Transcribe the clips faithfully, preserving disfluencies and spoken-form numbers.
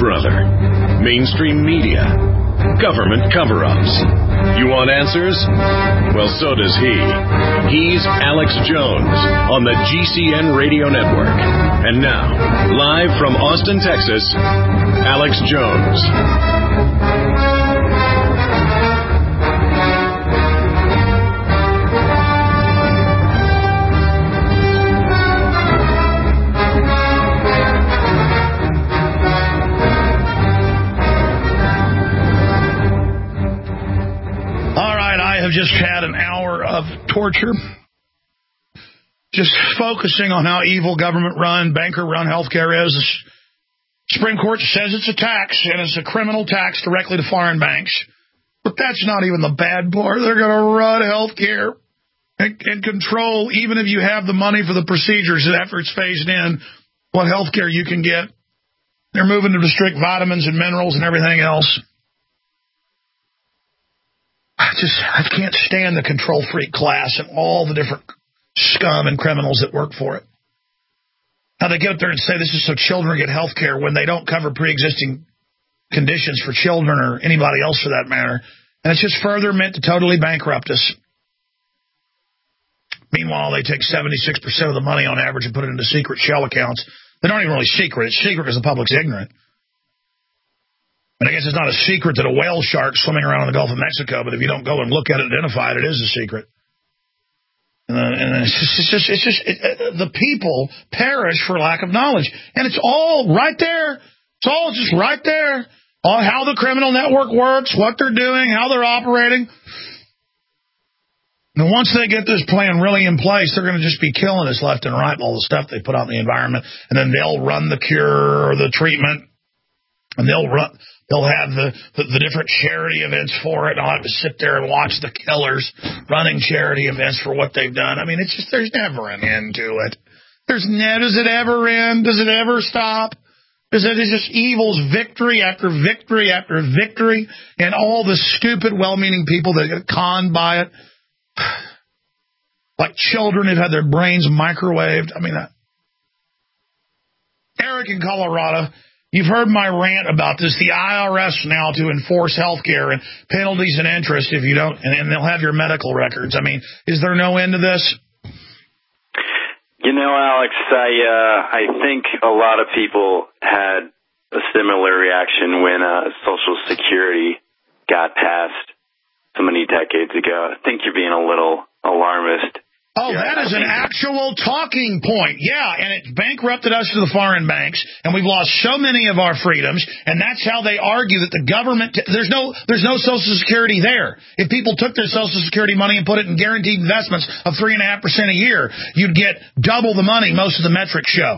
brother. Mainstream media. Government cover-ups. You want answers? Well, so does he. He's Alex Jones on the G C N Radio Network. And now, live from Austin, Texas, Alex Jones. Have just had an hour of torture, just focusing on how evil government-run, banker-run healthcare is. The Supreme Court says it's a tax, and it's a criminal tax directly to foreign banks. But that's not even the bad part. They're going to run healthcare and, and control, even if you have the money for the procedures after it's phased in, what healthcare you can get. They're moving to restrict vitamins and minerals and everything else. I just, I can't stand the control freak class and all the different scum and criminals that work for it. Now they get up there and say this is so children get health care when they don't cover pre-existing conditions for children or anybody else for that matter. And it's just further meant to totally bankrupt us. Meanwhile, they take seventy-six percent of the money on average and put it into secret shell accounts. They don't even really secret. It's secret because the public's ignorant. And I guess it's not a secret that a whale shark swimming around in the Gulf of Mexico, but if you don't go and look at it and identify it, it is a secret. And, uh, and it's just, it's just, it's just it, uh, the people perish for lack of knowledge. And it's all right there. It's all just right there. All how the criminal network works, what they're doing, how they're operating. And once they get this plan really in place, they're going to just be killing us left and right, all the stuff they put out in the environment. And then they'll run the cure or the treatment. And they'll run... They'll have the, the, the different charity events for it, and I'll have to sit there and watch the killers running charity events for what they've done. I mean, it's just, there's never an end to it. There's ne- Does it ever end? Does it ever stop? Is it is just evil's victory after victory after victory, and all the stupid, well-meaning people that get conned by it, like children who've had their brains microwaved. I mean, that. Eric in Colorado. You've heard my rant about this. The I R S now to enforce health care and penalties and interest if you don't, and, and they'll have your medical records. I mean, is there no end to this? You know, Alex, I uh, I think a lot of people had a similar reaction when uh, Social Security got passed so many decades ago. I think you're being a little alarmist. Oh, yeah, that is an actual talking point. Yeah, and it bankrupted us to the foreign banks, and we've lost so many of our freedoms, and that's how they argue that the government, t- there's no there's no Social Security there. If people took their Social Security money and put it in guaranteed investments of three point five percent a year, you'd get double the money most of the metrics show.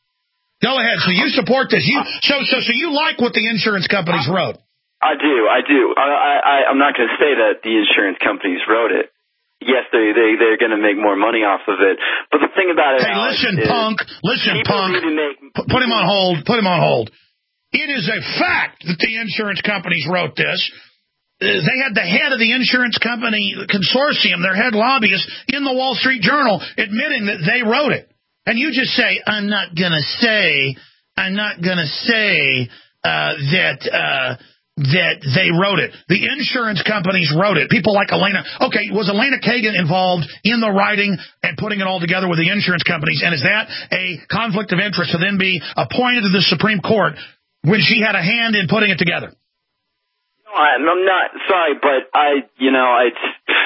Go ahead. So you support this. You So, so, so you like what the insurance companies wrote? I do. I do. I, I, I'm not going to say that the insurance companies wrote it. Yes, they, they, they're going to make more money off of it. But the thing about it, Hey, Alex, listen, is punk. Listen, punk. Make, put, put him on hold. Put him on hold. It is a fact that the insurance companies wrote this. Uh, they had the head of the insurance company consortium, their head lobbyist, in the Wall Street Journal admitting that they wrote it. And you just say, I'm not going to say, I'm not going to say uh, that... Uh, that they wrote it. The insurance companies wrote it. People like Elena. Okay, was Elena Kagan involved in the writing and putting it all together with the insurance companies? And is that a conflict of interest to then be appointed to the Supreme Court when she had a hand in putting it together? No, I'm not. Sorry, but I, you know, I...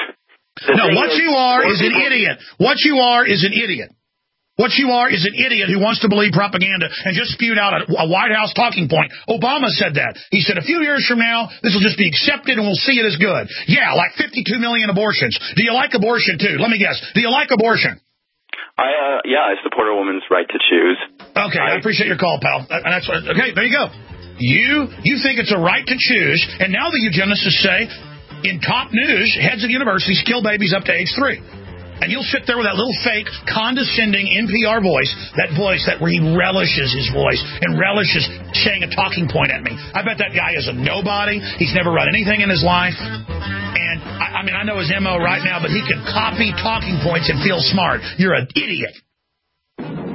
No, what you are is an idiot. What you are is an idiot. What you are is an idiot who wants to believe propaganda and just spewed out a, a White House talking point. Obama said that. He said a few years from now, this will just be accepted and we'll see it as good. Yeah, like fifty-two million abortions. Do you like abortion, too? Let me guess. Do you like abortion? I uh, Yeah, I support a woman's right to choose. Okay, I, I appreciate your call, pal. And that's what, okay, there you go. You, you think it's a right to choose, and now the eugenicists say, in top news, heads of universities kill babies up to age three. And you'll sit there with that little fake, condescending N P R voice, that voice that where he relishes his voice and relishes saying a talking point at me. I bet that guy is a nobody. He's never run anything in his life. And, I, I mean, I know his M O right now, but he can copy talking points and feel smart. You're an idiot. I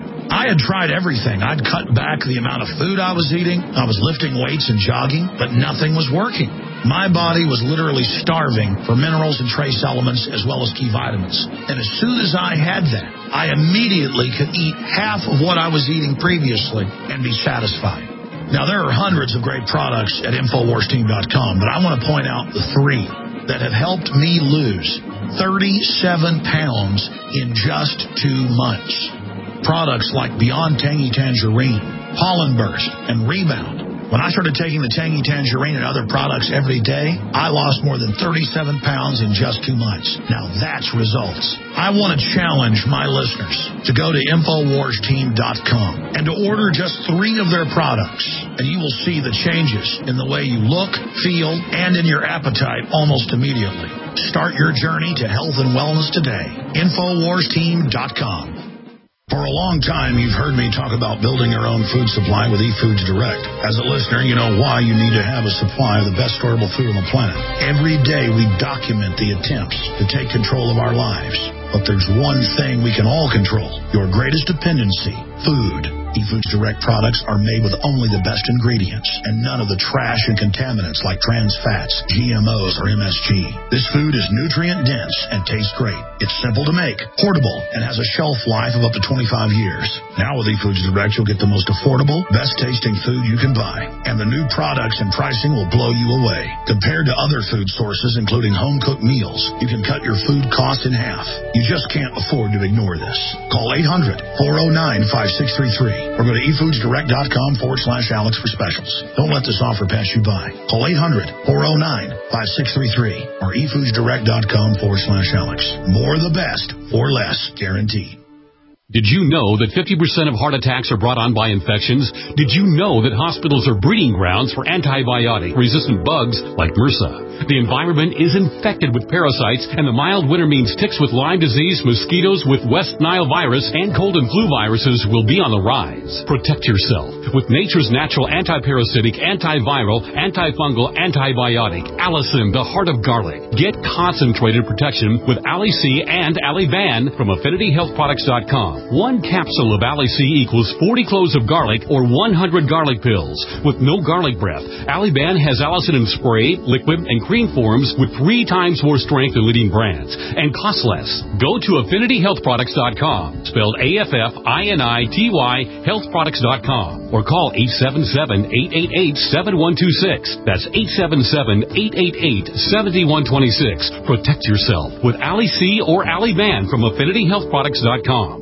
I had tried everything. I'd cut back the amount of food I was eating. I was lifting weights and jogging, but nothing was working. My body was literally starving for minerals and trace elements as well as key vitamins. And as soon as I had that, I immediately could eat half of what I was eating previously and be satisfied. Now, there are hundreds of great products at Infowars Team dot com, but I want to point out the three that have helped me lose thirty-seven pounds in just two months. Products like Beyond Tangy Tangerine, Pollen Burst, and Rebound. When I started taking the Tangy Tangerine and other products every day, I lost more than thirty-seven pounds in just two months. Now that's results. I want to challenge my listeners to go to Infowars Team dot com and to order just three of their products, and you will see the changes in the way you look, feel, and in your appetite almost immediately. Start your journey to health and wellness today. Infowars Team dot com. For a long time, you've heard me talk about building your own food supply with eFoods Direct. As a listener, you know why you need to have a supply of the best storable food on the planet. Every day, we document the attempts to take control of our lives. But there's one thing we can all control, your greatest dependency, food. eFoods Direct products are made with only the best ingredients and none of the trash and contaminants like trans fats, G M Os, or M S G. This food is nutrient dense and tastes great. It's simple to make, portable, and has a shelf life of up to twenty-five years. Now with eFoods Direct, you'll get the most affordable, best tasting food you can buy. And the new products and pricing will blow you away. Compared to other food sources, including home-cooked meals, you can cut your food cost in half. You just can't afford to ignore this. Call eight hundred, four oh nine, five six three three or go to eFoods Direct dot com forward slash Alex for specials. Don't let this offer pass you by. Call eight hundred, four oh nine, five six three three or eFoods Direct dot com forward slash Alex. More the best for less, guaranteed. Did you know that fifty percent of heart attacks are brought on by infections? Did you know that hospitals are breeding grounds for antibiotic-resistant bugs like MRSA? The environment is infected with parasites, and the mild winter means ticks with Lyme disease, mosquitoes with West Nile virus, and cold and flu viruses will be on the rise. Protect yourself with nature's natural antiparasitic, antiviral, antifungal, antibiotic, Allicin, the heart of garlic. Get concentrated protection with Ali-C and Ali-Ban from Affinity Health Products dot com. One capsule of Ali-C equals forty cloves of garlic or one hundred garlic pills. With no garlic breath, Ali-Ban has Allicin in spray, liquid, and cream forms with three times more strength than leading brands and costs less. Go to Affinity Health Products dot com, spelled A F F I N I T Y, Health Products dot com, or call eight seven seven, eight eight eight, seven one two six. That's eight seven seven, eight eight eight, seven one two six. Protect yourself with Ali-C or Ali-Ban from Affinity Health Products dot com.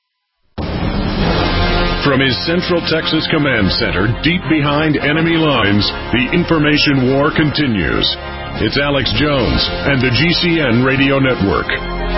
From his Central Texas Command Center, deep behind enemy lines, the information war continues. It's Alex Jones and the G C N Radio Network.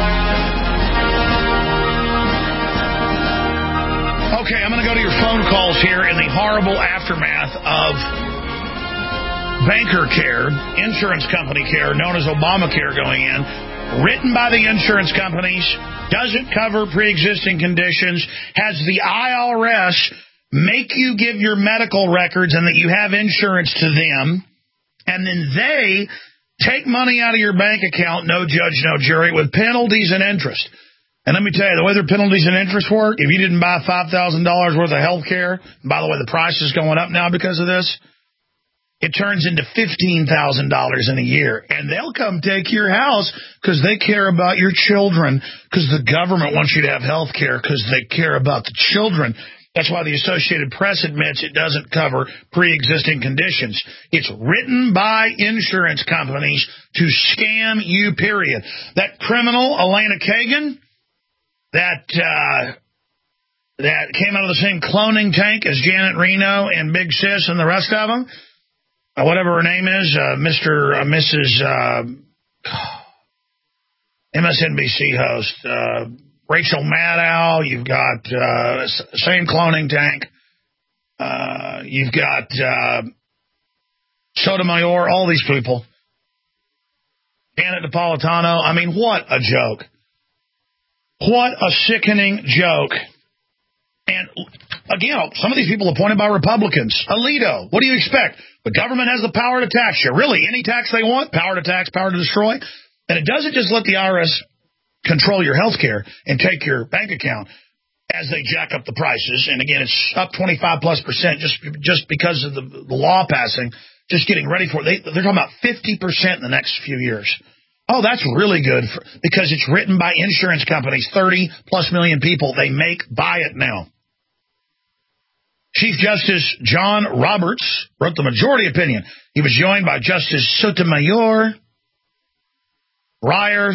Okay, I'm going to go to your phone calls here in the horrible aftermath of banker care, insurance company care, known as Obamacare going in, written by the insurance companies, doesn't cover pre-existing conditions, has the I R S make you give your medical records and that you have insurance to them, and then they take money out of your bank account, no judge, no jury, with penalties and interest. And let me tell you, the way their penalties and interest work, if you didn't buy five thousand dollars worth of health care, by the way, the price is going up now because of this, it turns into fifteen thousand dollars in a year. And they'll come take your house because they care about your children, because the government wants you to have health care because they care about the children. That's why the Associated Press admits it doesn't cover pre-existing conditions. It's written by insurance companies to scam you, period. That criminal, Elena Kagan, that uh, that came out of the same cloning tank as Janet Reno and Big Sis and the rest of them, uh, whatever her name is, uh, Mister Uh, Missus Uh, M S N B C host, uh, Rachel Maddow. You've got uh, same cloning tank. Uh, you've got uh, Sotomayor, all these people. Janet Napolitano. I mean, what a joke. What a sickening joke. And, again, some of these people appointed by Republicans. Alito, what do you expect? The government has the power to tax you. Really, any tax they want, power to tax, power to destroy. And it doesn't just let the I R S control your health care and take your bank account. as they jack up the prices. And again, it's up twenty-five plus percent just just because of the, the law passing, just getting ready for it. They, they're talking about fifty percent in the next few years. Oh, that's really good for, because it's written by insurance companies, thirty plus million people. They make buy it now. Chief Justice John Roberts wrote the majority opinion. He was joined by Justice Sotomayor, Breyer,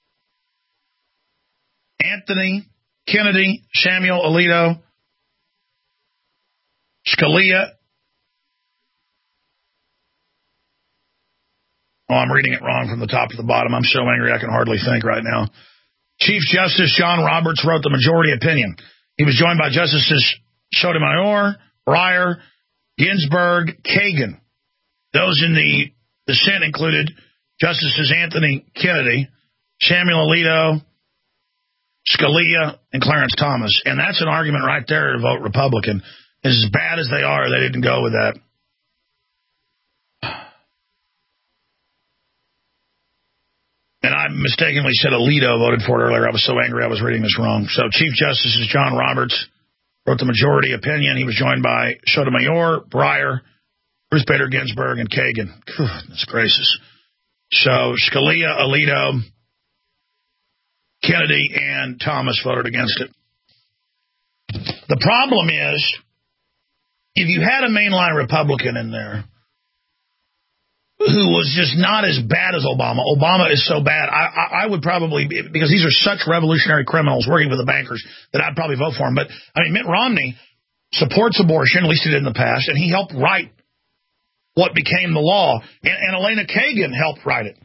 Anthony Kennedy, Samuel Alito, Scalia. Oh, I'm reading it wrong from the top to the bottom. I'm so angry I can hardly think right now. Chief Justice John Roberts wrote the majority opinion. He was joined by Justices Sotomayor, Breyer, Ginsburg, Kagan. Those in the dissent included Justices Anthony Kennedy, Samuel Alito, Scalia, and Clarence Thomas. And that's an argument right there to vote Republican. As bad as they are, they didn't go with that. And I mistakenly said Alito voted for it earlier. I was so angry I was reading this wrong. So Chief Justice is John Roberts, wrote the majority opinion. He was joined by Sotomayor, Breyer, Ruth Bader Ginsburg, and Kagan. Goodness gracious. So Scalia, Alito, Kennedy, and Thomas voted against it. The problem is, if you had a mainline Republican in there who was just not as bad as Obama, Obama is so bad, I, I, I would probably, because these are such revolutionary criminals working for the bankers, that I'd probably vote for him. But, I mean, Mitt Romney supports abortion, at least he did in the past, and he helped write what became the law. And, and Elena Kagan helped write it.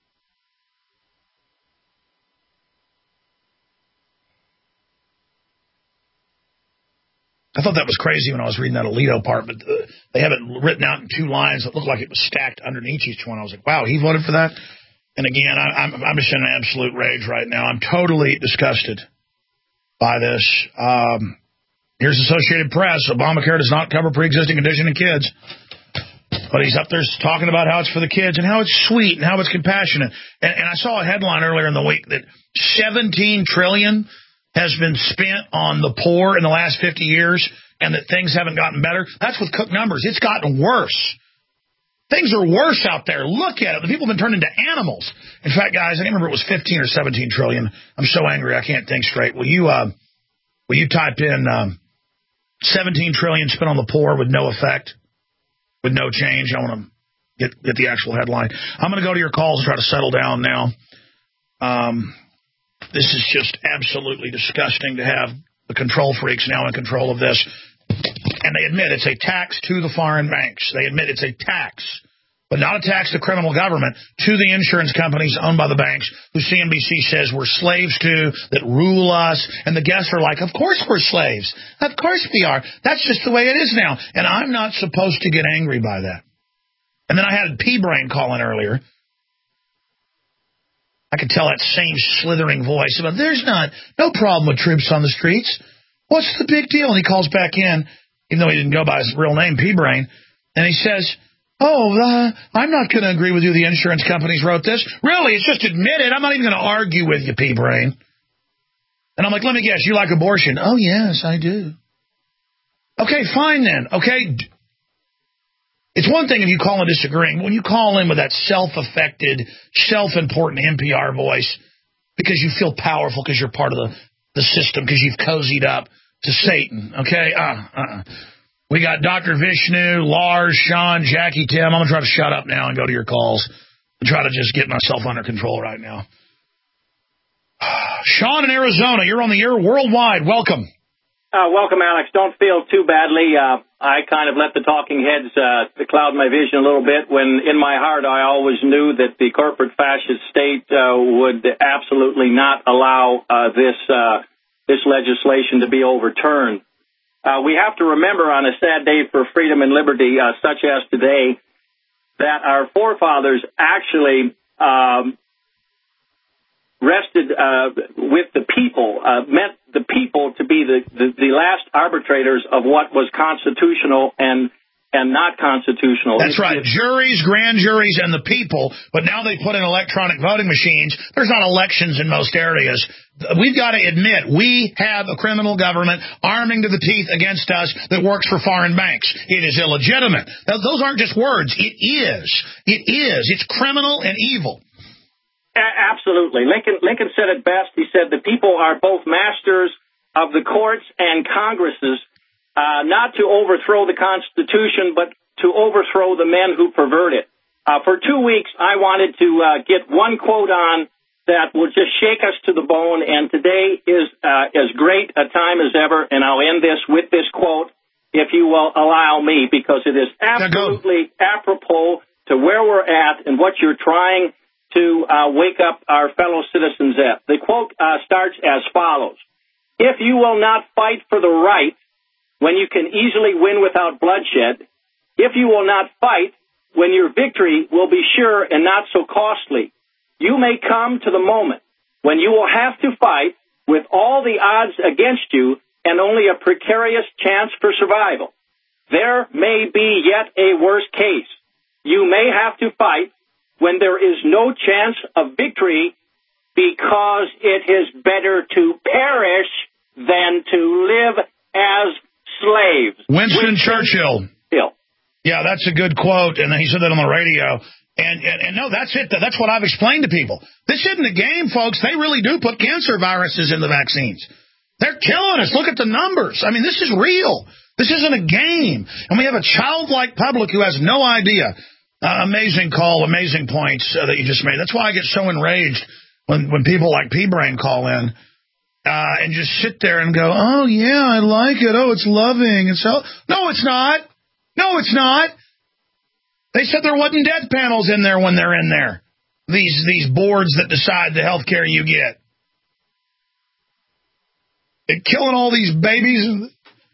I thought that was crazy when I was reading that Alito part, but uh, they have it written out in two lines that looked like it was stacked underneath each one. I was like, wow, he voted for that? And again, I, I'm, I'm just in an absolute rage right now. I'm totally disgusted by this. Um, here's Associated Press. Obamacare does not cover pre-existing condition in kids. But he's up there talking about how it's for the kids and how it's sweet and how it's compassionate. And, and I saw a headline earlier in the week that seventeen trillion dollars has been spent on the poor in the last fifty years and that things haven't gotten better. That's with Cook numbers. It's gotten worse. Things are worse out there. Look at it. The people have been turned into animals. In fact, guys, I can't remember it was fifteen or seventeen trillion. I'm so angry I can't think straight. Will you uh, will you type in um, seventeen trillion spent on the poor with no effect, with no change? I want to get, get the actual headline. I'm going to go to your calls and try to settle down now. Um... This is just absolutely disgusting to have the control freaks now in control of this. And they admit it's a tax to the foreign banks. They admit it's a tax, but not a tax to criminal government, to the insurance companies owned by the banks, who C N B C says we're slaves to, that rule us. And the guests are like, of course we're slaves. Of course we are. That's just the way it is now. And I'm not supposed to get angry by that. And then I had P-Brain call in earlier. I could tell that same slithering voice about there's not no problem with troops on the streets. What's the big deal? And he calls back in, even though he didn't go by his real name, P-Brain, and he says, oh, uh, I'm not going to agree with you. The insurance companies wrote this. Really? It's just admitted. I'm not even going to argue with you, P-Brain. And I'm like, let me guess, you like abortion? Oh, yes, I do. Okay, fine then. Okay. It's one thing if you call in disagreeing. When you call in with that self-affected, self-important N P R voice because you feel powerful because you're part of the, the system, because you've cozied up to Satan, okay? Uh, uh. We got Doctor Vishnu, Lars, Sean, Jackie, Tim. I'm going to try to shut up now and go to your calls and try to just get myself under control right now. Sean in Arizona, you're on the air worldwide. Welcome. Uh, welcome, Alex. Don't feel too badly. Uh, I kind of let the talking heads uh, cloud my vision a little bit when in my heart I always knew that the corporate fascist state uh, would absolutely not allow uh, this uh, this legislation to be overturned. Uh, we have to remember on a sad day for freedom and liberty, uh, such as today, that our forefathers actually um, rested uh, with the people, uh, meant the people to be the, the, the last arbitrators of what was constitutional and and not constitutional. That's right. Juries, grand juries, and the people. But now they put in electronic voting machines. There's not elections in most areas. We've got to admit, we have a criminal government arming to the teeth against us that works for foreign banks. It is illegitimate. Those aren't just words. It is. It is. It's criminal and evil. Absolutely. Lincoln, Lincoln said it best. He said the people are both masters of the courts and Congresses, uh, not to overthrow the Constitution, but to overthrow the men who pervert it. Uh, for two weeks, I wanted to uh, get one quote on that will just shake us to the bone, and today is uh, as great a time as ever, and I'll end this with this quote, if you will allow me, because it is absolutely apropos to where we're at and what you're trying to uh, wake up our fellow citizens at. The quote uh, starts as follows. If you will not fight for the right when you can easily win without bloodshed, if you will not fight when your victory will be sure and not so costly, you may come to the moment when you will have to fight with all the odds against you and only a precarious chance for survival. There may be yet a worse case. You may have to fight when there is no chance of victory because it is better to perish than to live as slaves. Winston, Winston Churchill. Hill. Yeah, that's a good quote, and he said that on the radio. And, and, and no, that's it. That's what I've explained to people. This isn't a game, folks. They really do put cancer viruses in the vaccines. They're killing us. Look at the numbers. I mean, this is real. This isn't a game. And we have a childlike public who has no idea. Uh, amazing call, amazing points uh, that you just made. That's why I get so enraged when, when people like P-Brain call in uh, and just sit there and go, oh, yeah, I like it. Oh, it's loving. It's so. No, it's not. No, it's not. They said there wasn't death panels in there when they're in there. These these boards that decide the health care you get. They're killing all these babies.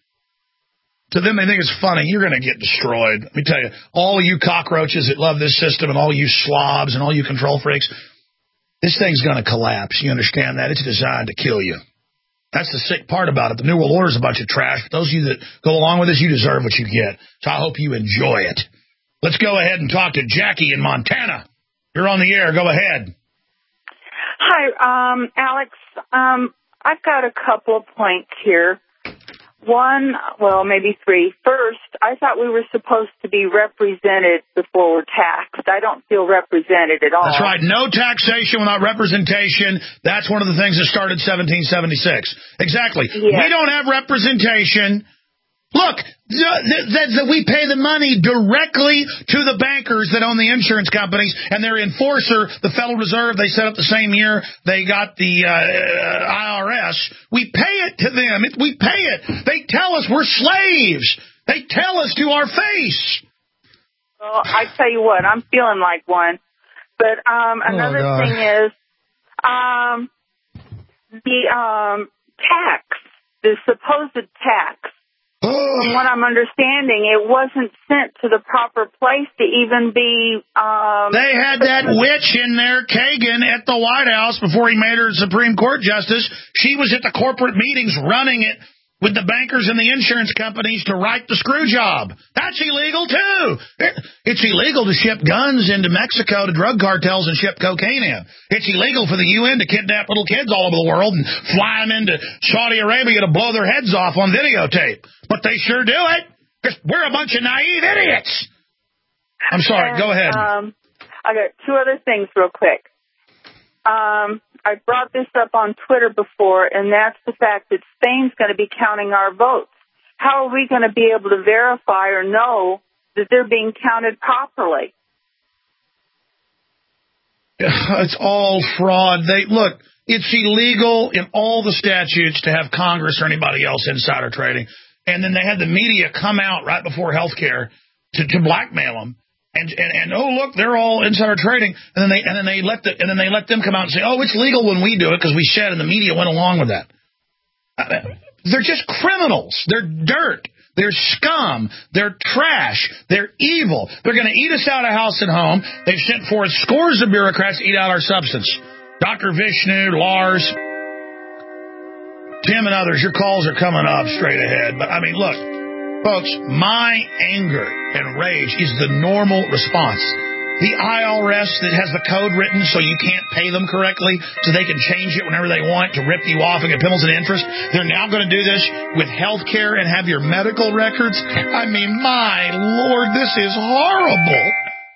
To them, they think it's funny. You're going to get destroyed. Let me tell you, all you cockroaches that love this system and all you slobs and all you control freaks, this thing's going to collapse. You understand that? It's designed to kill you. That's the sick part about it. The New World Order is a bunch of trash. But those of you that go along with this, you deserve what you get. So I hope you enjoy it. Let's go ahead and talk to Jackie in Montana. You're on the air. Go ahead. Hi, um, Alex. Um, I've got a couple of points here. One, well, maybe three. First, I thought we were supposed to be represented before we're taxed. I don't feel represented at all. That's right. No taxation without representation. That's one of the things that started seventeen seventy-six. Exactly. Yes. We don't have representation. Look, the, the, the, we pay the money directly to the bankers that own the insurance companies, and their enforcer, the Federal Reserve, they set up the same year they got the uh, I R S. We pay it to them. It, we pay it. They tell us we're slaves. They tell us to our face. Well, I tell you what, I'm feeling like one. But um, another oh, thing is um, the um, tax, the supposed tax. From what I'm understanding, it wasn't sent to the proper place to even be... Um, they had that witch in there, Kagan, at the White House before he made her Supreme Court justice. She was at the corporate meetings running it with the bankers and the insurance companies to write the screw job. That's illegal, too. It's illegal to ship guns into Mexico to drug cartels and ship cocaine in. It's illegal for the U N to kidnap little kids all over the world and fly them into Saudi Arabia to blow their heads off on videotape. But they sure do it because we're a bunch of naive idiots. I'm sorry. And, go ahead. Um, I got two other things real quick. Um... I brought this up on Twitter before, and that's the fact that Spain's going to be counting our votes. How are we going to be able to verify or know that they're being counted properly? It's all fraud. They look, it's illegal in all the statutes to have Congress or anybody else insider trading. And then they had the media come out right before health care to, to blackmail them. And, and and oh look, they're all insider trading, and then they and then they let the, and then they let them come out and say, oh, it's legal when we do it because we said, and the media went along with that. They're just criminals. They're dirt. They're scum. They're trash. They're evil. They're going to eat us out of house and home. They've sent forth scores of bureaucrats to eat out our substance. Doctor Vishnu, Lars, Tim, and others. Your calls are coming up straight ahead. But I mean, look. Folks, my anger and rage is the normal response. The I R S that has the code written so you can't pay them correctly, so they can change it whenever they want to rip you off and get penalties and interest, they're now going to do this with health care and have your medical records. I mean, my Lord, this is horrible.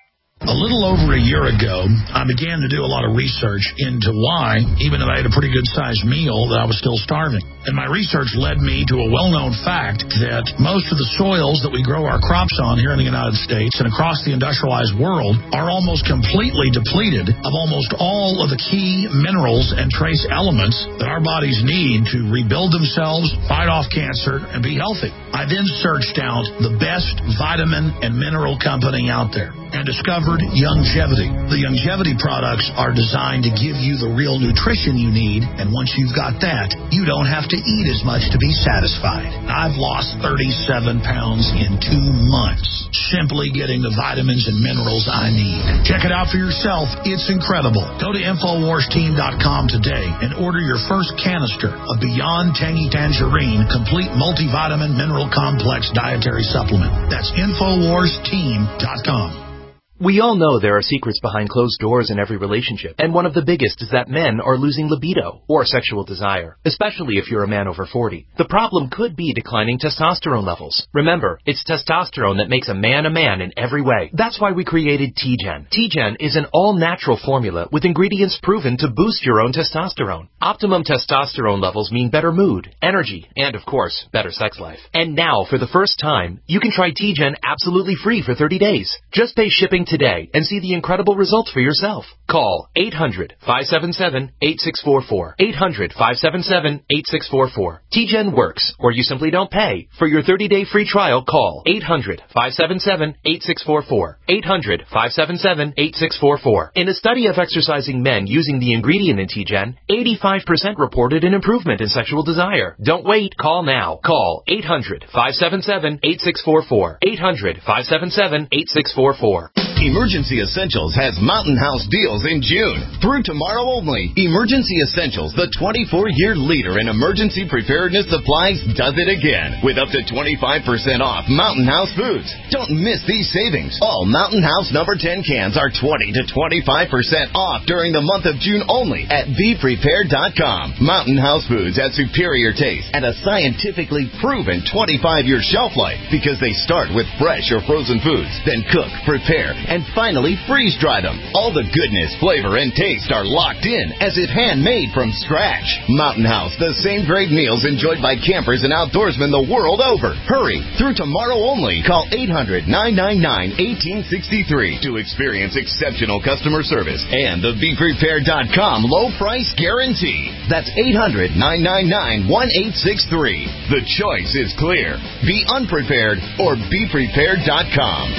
A little over a year ago, I began to do a lot of research into why, even though I had a pretty good-sized meal, that I was still starving. And my research led me to a well-known fact that most of the soils that we grow our crops on here in the United States and across the industrialized world are almost completely depleted of almost all of the key minerals and trace elements that our bodies need to rebuild themselves, fight off cancer, and be healthy. I then searched out the best vitamin and mineral company out there and discovered Youngevity. The Youngevity products are designed to give you the real nutrition you need, and once you've got that, you don't have to eat as much to be satisfied. I've lost thirty-seven pounds in two months simply getting the vitamins and minerals I need. Check it out for yourself. It's incredible. Go to Infowars Team dot com today and order your first canister of Beyond Tangy Tangerine Complete Multivitamin Mineral Complex Dietary Supplement. That's Infowars Team dot com. We all know there are secrets behind closed doors in every relationship, and one of the biggest is that men are losing libido, or sexual desire, especially if you're a man over forty. The problem could be declining testosterone levels. Remember, it's testosterone that makes a man a man in every way. That's why we created T-Gen. T-Gen is an all-natural formula with ingredients proven to boost your own testosterone. Optimum testosterone levels mean better mood, energy, and of course, better sex life. And now, for the first time, you can try T-Gen absolutely free for thirty days. Just pay shipping today and see the incredible results for yourself. Call eight hundred, five seven seven, eight six four four. eight hundred, five seven seven, eight six four four. T-Gen works, or you simply don't pay. For your thirty-day free trial, call eight hundred, five seven seven, eight six four four. eight hundred, five seven seven, eight six four four. In a study of exercising men using the ingredient in T-Gen, eighty-five percent reported an improvement in sexual desire. Don't wait. Call now. Call eight hundred, five seven seven, eight six four four. eight hundred, five seven seven, eight six four four. Emergency Essentials has Mountain House deals in June. Through tomorrow only, Emergency Essentials, the twenty-four year leader in emergency preparedness supplies, does it again with up to twenty-five percent off Mountain House foods. Don't miss these savings. All Mountain House number ten cans are twenty to twenty-five percent off during the month of June only at be prepared dot com. Mountain House foods have superior taste and a scientifically proven twenty-five year shelf life because they start with fresh or frozen foods, then cook, prepare, and finally freeze-dry them. All the goodness, flavor, and taste are locked in as if handmade from scratch. Mountain House, the same great meals enjoyed by campers and outdoorsmen the world over. Hurry! Through tomorrow only, call eight hundred, nine nine nine, one eight six three to experience exceptional customer service and the be prepared dot com low price guarantee. That's eight hundred, nine nine nine, one eight six three. The choice is clear. Be unprepared or be prepared dot com.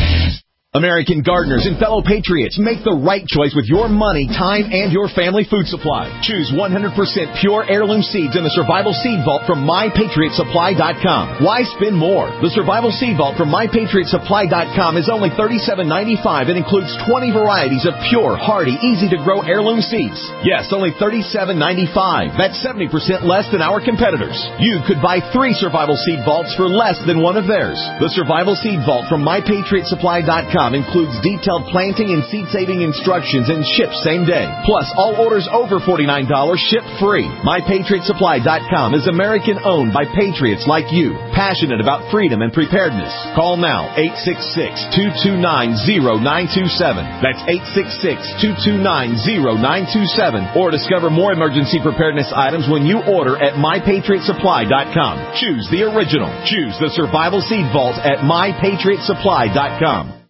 American gardeners and fellow patriots, make the right choice with your money, time, and your family food supply. Choose one hundred percent pure heirloom seeds in the Survival Seed Vault from my patriot supply dot com. Why spend more? The Survival Seed Vault from my patriot supply dot com is only thirty-seven ninety-five and includes twenty varieties of pure, hardy, easy-to-grow heirloom seeds. Yes, only thirty-seven ninety-five. That's seventy percent less than our competitors. You could buy three Survival Seed Vaults for less than one of theirs. The Survival Seed Vault from my patriot supply dot com includes detailed planting and seed-saving instructions and ships same day. Plus, all orders over forty-nine dollars ship free. my patriot supply dot com is American-owned by patriots like you, passionate about freedom and preparedness. Call now, eight six six, two two nine, zero nine two seven. That's eight six six, two two nine, zero nine two seven. Or discover more emergency preparedness items when you order at my patriot supply dot com. Choose the original. Choose the Survival Seed Vault at my patriot supply dot com.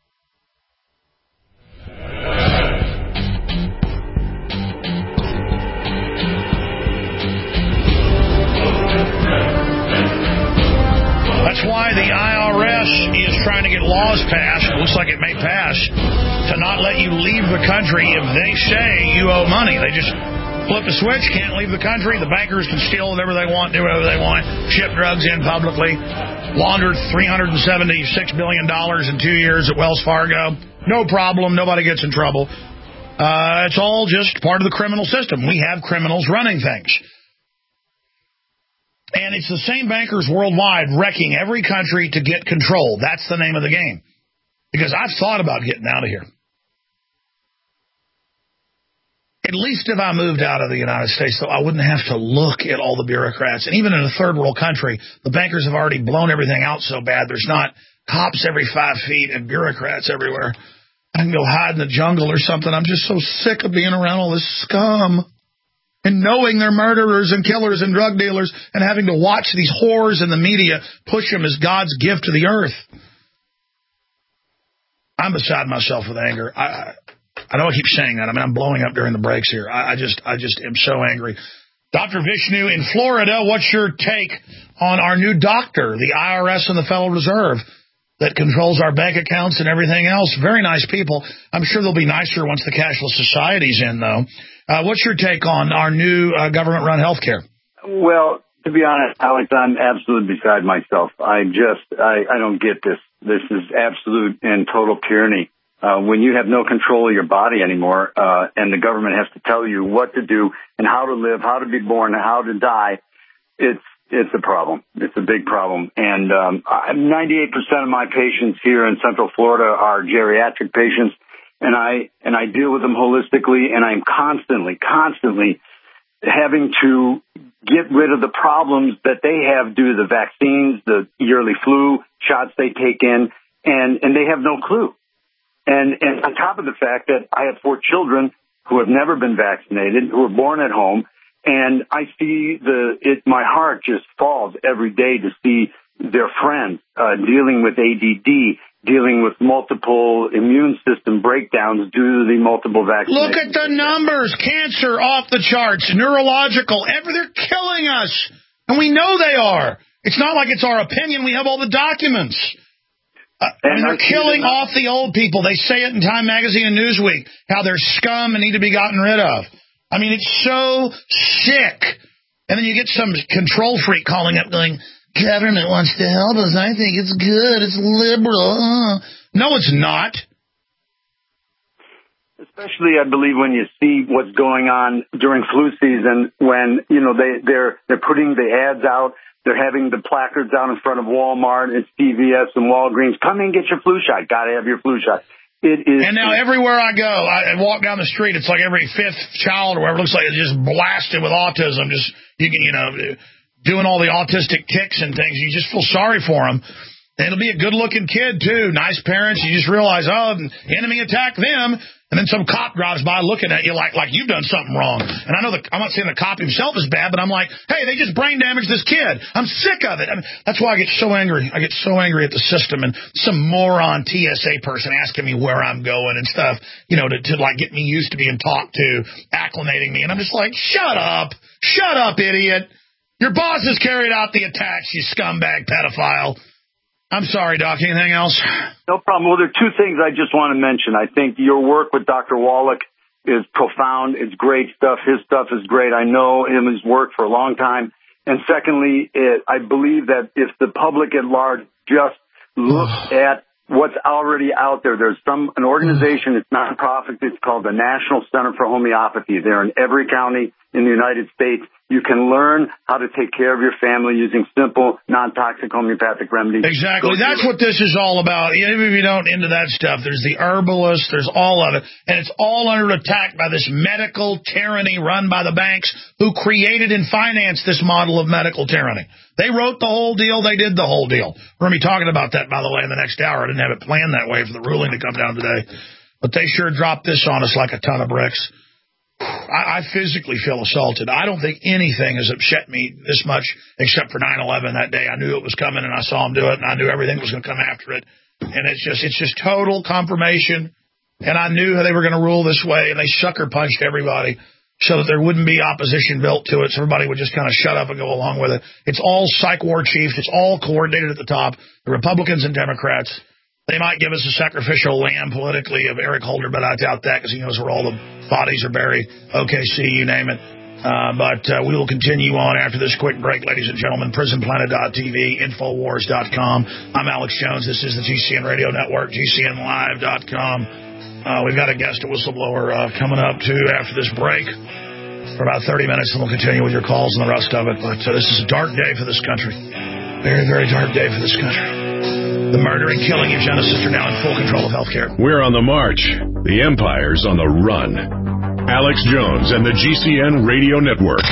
That's why the I R S is trying to get laws passed, it looks like it may pass, to not let you leave the country if they say you owe money. They just flip a switch, can't leave the country. The bankers can steal whatever they want, do whatever they want, ship drugs in publicly, laundered three hundred seventy-six billion dollars in two years at Wells Fargo. No problem. Nobody gets in trouble. Uh, it's all just part of the criminal system. We have criminals running things. And it's the same bankers worldwide wrecking every country to get control. That's the name of the game. Because I've thought about getting out of here. At least if I moved out of the United States, though, I wouldn't have to look at all the bureaucrats. And even in a third world country, the bankers have already blown everything out so bad, there's not cops every five feet and bureaucrats everywhere. I can go hide in the jungle or something. I'm just so sick of being around all this scum and knowing they're murderers and killers and drug dealers and having to watch these whores in the media push them as God's gift to the earth. I'm beside myself with anger. I... I know I keep saying that. I mean, I'm blowing up during the breaks here. I, I just I just am so angry. Doctor Vishnu in Florida, what's your take on our new doctor, the I R S and the Federal Reserve, that controls our bank accounts and everything else? Very nice people. I'm sure they'll be nicer once the cashless society's in, though. Uh, what's your take on our new uh, government-run health care? Well, to be honest, Alex, I'm absolutely beside myself. I just, I, I don't get this. This is absolute and total tyranny. Uh, when you have no control of your body anymore, uh, and the government has to tell you what to do and how to live, how to be born, and how to die, it's, it's a problem. It's a big problem. And, um, ninety-eight percent of my patients here in Central Florida are geriatric patients, and I, and I deal with them holistically, and I'm constantly, constantly having to get rid of the problems that they have due to the vaccines, the yearly flu shots they take in, and, and they have no clue. And, and on top of the fact that I have four children who have never been vaccinated, who were born at home, and I see the, it, my heart just falls every day to see their friends, uh, dealing with A D D, dealing with multiple immune system breakdowns due to the multiple vaccines. Look at the numbers. Cancer off the charts, neurological, every, they're killing us. And we know they are. It's not like it's our opinion. We have all the documents. Uh, I mean, they're killing off the old people. They say it in Time Magazine and Newsweek, how they're scum and need to be gotten rid of. I mean, it's so sick. And then you get some control freak calling up going, government wants to help us. I think it's good. It's liberal. Uh. No, it's not. Especially, I believe, when you see what's going on during flu season when, you know, they, they're, they're putting the ads out. They're having the placards out in front of Walmart and C V S and Walgreens. Come in and get your flu shot. Got to have your flu shot. It is. And now everywhere I go, I walk down the street, it's like every fifth child or whatever looks like it's just blasted with autism. Just, you can, you know, doing all the autistic tics and things. You just feel sorry for them. And it'll be a good-looking kid, too. Nice parents. You just realize, oh, the enemy attacked them. And then some cop drives by looking at you like like you've done something wrong. And I know the, I'm not saying the cop himself is bad, but I'm like, hey, they just brain damaged this kid. I'm sick of it. I mean, that's why I get so angry. I get so angry at the system and some moron T S A person asking me where I'm going and stuff, you know, to, to like get me used to being talked to, acclimating me. And I'm just like, shut up. Shut up, idiot. Your boss has carried out the attacks, you scumbag pedophile. I'm sorry, Doc. Anything else? No problem. Well, there are two things I just want to mention. I think your work with Doctor Wallach is profound. It's great stuff. His stuff is great. I know him, his work for a long time. And secondly, it, I believe that if the public at large just looks at what's already out there, there's some an organization, it's nonprofit, it's called the National Center for Homeopathy. They're in every county in the United States. You can learn how to take care of your family using simple, non-toxic homeopathic remedies. Exactly. That's what this is all about. Even if you don't into that stuff, there's the herbalists, there's all of it. And it's all under attack by this medical tyranny run by the banks who created and financed this model of medical tyranny. They wrote the whole deal. They did the whole deal. We're going to be talking about that, by the way, in the next hour. I didn't have it planned that way for the ruling to come down today. But they sure dropped this on us like a ton of bricks. I, I physically feel assaulted. I don't think anything has upset me this much except for nine eleven that day. I knew it was coming, and I saw them do it, and I knew everything was going to come after it. And it's just it's just total confirmation. And I knew they were going to rule this way, and they sucker punched everybody so that there wouldn't be opposition built to it, so everybody would just kind of shut up and go along with it. It's all psych war chiefs. It's all coordinated at the top, the Republicans and Democrats. They might give us a sacrificial lamb politically of Eric Holder, but I doubt that because he knows where all the bodies are buried. O K C, you name it. Uh, but uh, we will continue on after this quick break, ladies and gentlemen. prison planet dot t v, infowars dot com. I'm Alex Jones. This is the G C N Radio Network, G C N live dot com. Uh, we've got a guest, a whistleblower, uh, coming up, too, after this break. for about thirty minutes, and we'll continue with your calls and the rest of it. But uh, this is a dark day for this country. Very, very dark day for this country. The murder and killing eugenicists are now in full control of healthcare. We're on the march. The empire's on the run. Alex Jones and the G C N Radio Network.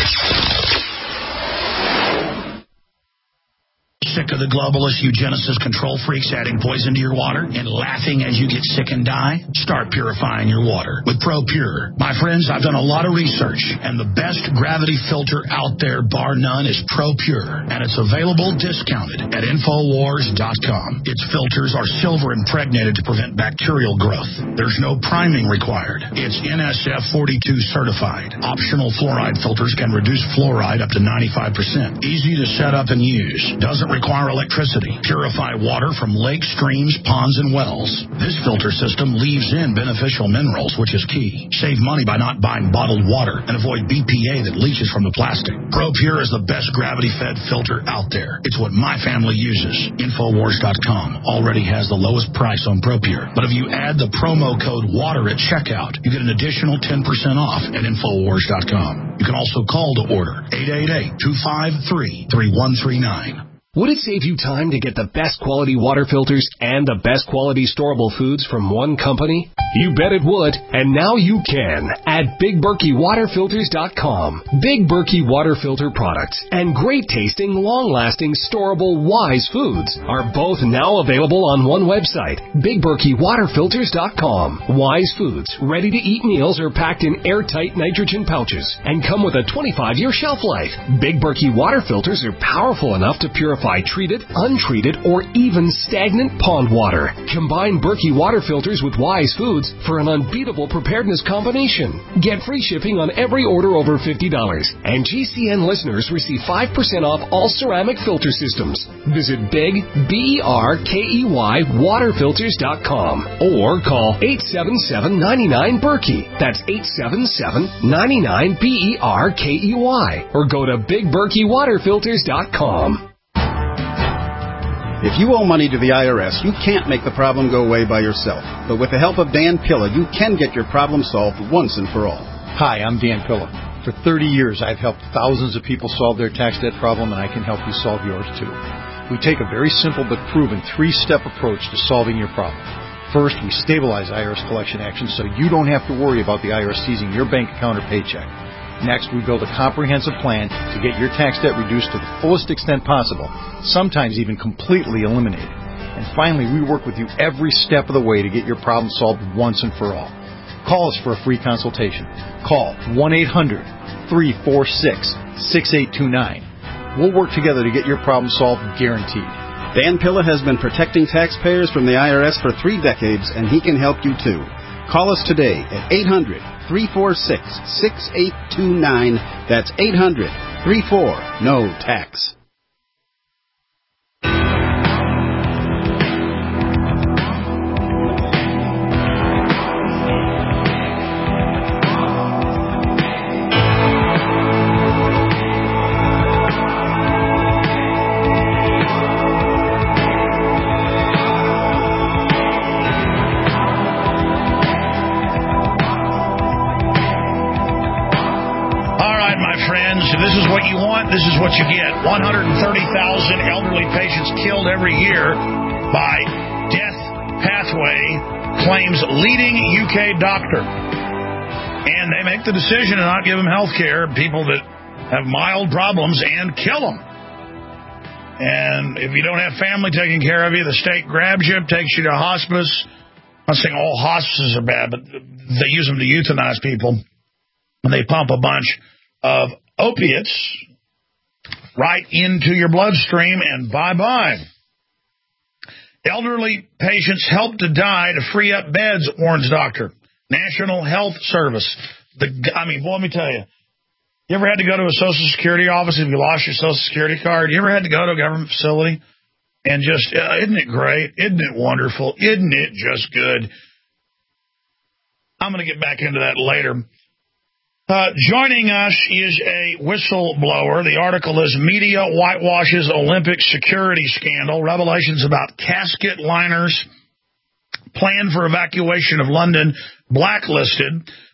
Sick of the globalist eugenicist control freaks adding poison to your water and laughing as you get sick and die? Start purifying your water with ProPure. My friends, I've done a lot of research, and the best gravity filter out there, bar none, is ProPure, and it's available discounted at Infowars dot com. Its filters are silver impregnated to prevent bacterial growth. There's no priming required. It's N S F forty-two certified. Optional fluoride filters can reduce fluoride up to ninety-five percent. Easy to set up and use. Doesn't require electricity. Purify water from lakes, streams, ponds, and wells. This filter system leaves in beneficial minerals, which is key. Save money by not buying bottled water and avoid B P A that leaches from the plastic. ProPure is the best gravity-fed filter out there. It's what my family uses. Infowars dot com already has the lowest price on ProPure. But if you add the promo code WATER at checkout, you get an additional ten percent off at Infowars dot com. You can also call to order eight eight eight, two five three, three one three nine. Would it save you time to get the best quality water filters and the best quality storable foods from one company? You bet it would, and now you can at Big Berkey Water Filters dot com. Big Berkey Water Filter products and great tasting, long-lasting, storable Wise foods are both now available on one website, Big Berkey Water Filters dot com. Wise foods, ready-to-eat meals are packed in airtight nitrogen pouches and come with a twenty-five year shelf life. Big Berkey Water Filters are powerful enough to purify treated, untreated, or even stagnant pond water. Combine Berkey Water Filters with Wise foods for an unbeatable preparedness combination. Get free shipping on every order over fifty dollars. And G C N listeners receive five percent off all ceramic filter systems. Visit Big, B E R K E Y, Water Filters dot com or call eight seven seven, nine nine, Berkey. That's eight seven seven, nine nine, B E R K E Y. Or go to Big Berkey Water Filters dot com. If you owe money to the I R S, you can't make the problem go away by yourself. But with the help of Dan Pilla, you can get your problem solved once and for all. Hi, I'm Dan Pilla. For thirty years, I've helped thousands of people solve their tax debt problem, and I can help you solve yours too. We take a very simple but proven three-step approach to solving your problem. First, we stabilize I R S collection actions so you don't have to worry about the I R S seizing your bank account or paycheck. Next, we build a comprehensive plan to get your tax debt reduced to the fullest extent possible, sometimes even completely eliminated. And finally, we work with you every step of the way to get your problem solved once and for all. Call us for a free consultation. Call one eight hundred, three four six, six eight two nine. We'll work together to get your problem solved, guaranteed. Dan Pilla has been protecting taxpayers from the I R S for three decades, and he can help you too. Call us today at eight hundred, three four six, six eight two nine. That's eight hundred, three four, N O tax. This is what you get. one hundred thirty thousand elderly patients killed every year by Death Pathway, claims leading U K doctor. And they make the decision to not give them health care, people that have mild problems, and kill them. And if you don't have family taking care of you, the state grabs you, takes you to hospice. I'm not saying all hospices are bad, but they use them to euthanize people. And they pump a bunch of opiates right into your bloodstream, and bye-bye. Elderly patients help to die to free up beds, warns doctor. National Health Service. The, I mean, boy, let me tell you, you ever had to go to a Social Security office if you lost your Social Security card? You ever had to go to a government facility and just, uh, isn't it great? Isn't it wonderful? Isn't it just good? I'm going to get back into that later. Uh, joining us is a whistleblower. The article is Media Whitewashes Olympic Security Scandal. Revelations about casket liners. Plan for evacuation of London blacklisted.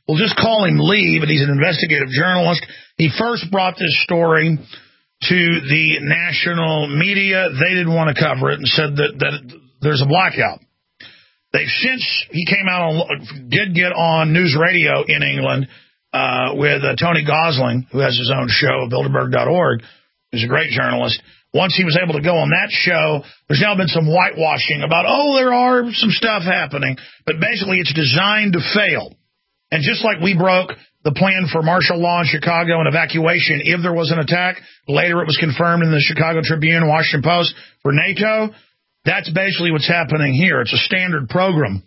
We'll just call him Lee, but he's an investigative journalist. He first brought this story to the national media. They didn't want to cover it and said that, that there's a blackout. They've since, he came out on, did get on news radio in England uh, with uh, Tony Gosling, who has his own show, Bilderberg dot org. He's a great journalist. Once he was able to go on that show, there's now been some whitewashing about, oh, there are some stuff happening. But basically, it's designed to fail. And just like we broke the plan for martial law in Chicago and evacuation if there was an attack, later it was confirmed in the Chicago Tribune and Washington Post for NATO, that's basically what's happening here. It's a standard program.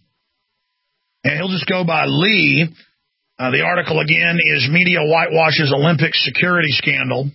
And he'll just go by Lee. Uh, the article, again, is Media Whitewashes Olympic Security Scandal.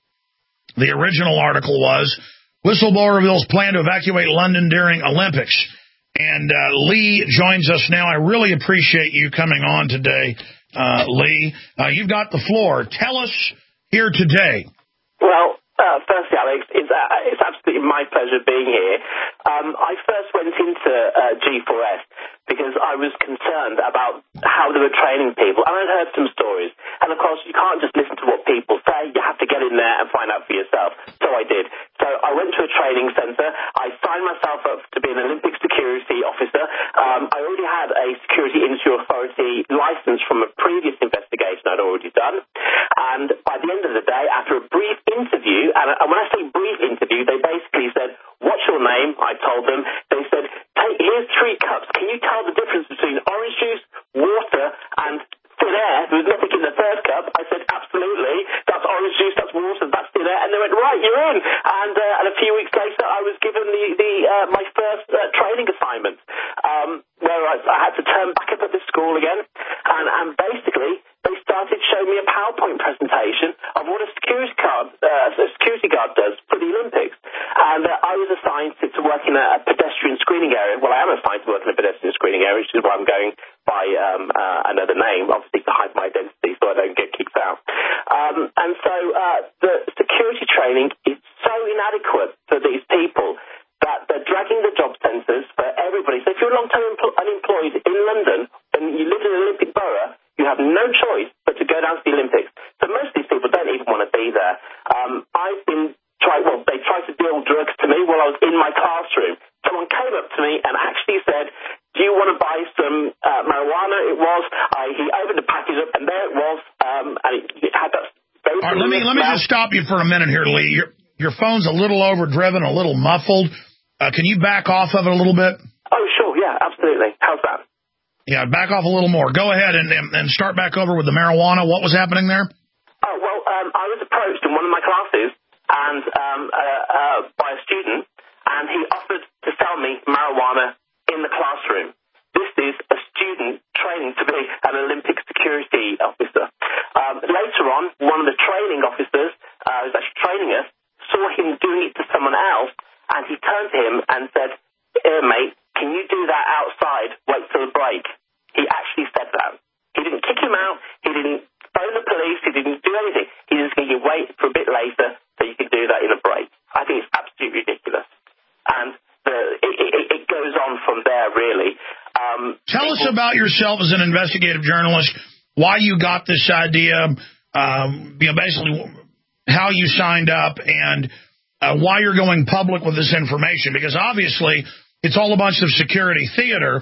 The original article was, Whistleblower Reveals Plan to Evacuate London During Olympics. And uh, Lee joins us now. I really appreciate you coming on today, uh, Lee. Uh, you've got the floor. Tell us here today. Well, uh, firstly, Alex, it's, uh, it's absolutely my pleasure being here. Um, I first went into uh, G four S because I was concerned about how they were training people, and I'd heard some stories. And, of course, you can't just listen to what people say. You have to get in there and find out for yourself. So I did. So I went to a training centre. I signed myself up to be an Olympic security officer. Um, I already had a security industry authority licence from a previous investigation I'd already done. And by the end of the day, after a brief interview, and, and when I say brief interview, they basically said, what's your name? I told them. They said, hey, here's three cups. Can you tell the difference between orange juice, water, and thin air? There was nothing in the third cup. I said, absolutely. That's orange juice, that's water, that's thin air. And they went, right, you're in. And, uh, and a few weeks later, I was given the, the uh, my first uh, training assignment, um, where I, I had to turn back up at the school again. And, and basically, they started showing me a PowerPoint presentation of what a security guard, uh, a security guard does for the Olympics. And uh, I was assigned to, to work in a, a pedestrian screening area. Well, I am assigned to work in a pedestrian screening area, which is why I'm going by um, uh, another name, obviously to hide my identity so I don't get kicked out. Um, and so uh, the security training is so inadequate for these people that they're dragging the job centres for everybody. So if you're long-term empl- unemployed in London and you live in an Olympic borough, you have no choice but to go down to the Olympics. So most of these people don't even want to be there. Um, I've been tried, well, they tried to deal drugs to me while I was in my classroom. Someone came up to me and actually said, do you want to buy some uh, marijuana? It was. I, he opened the package up and there it was. Um, and it, it had that. All right, let me, let me just stop you for a minute here, Lee. Your, your phone's a little overdriven, a little muffled. Uh, can you back off of it a little bit? Oh, sure. Yeah, absolutely. How's that? Yeah, back off a little more. Go ahead and, and, and start back over with the marijuana. What was happening there? Oh, well, um, I was approached in one of my classes and um, uh, uh, by a student, and he offered to sell me marijuana in the classroom. This is a student training to be an Olympic security officer. Um, later on, one of the training officers uh, who was actually training us saw him doing it to someone else, and he turned to him and said, here, mate, can you do that outside? Wait till the break. He actually said that. He didn't kick him out. He didn't phone the police. He didn't do anything. He just said, you wait for a bit later so you can do that in a break. I think it's absolutely ridiculous. And the, it, it, it goes on from there, really. Um, Tell us about yourself as an investigative journalist, why you got this idea, um, you know, basically how you signed up, and uh, why you're going public with this information. Because obviously it's all a bunch of security theater,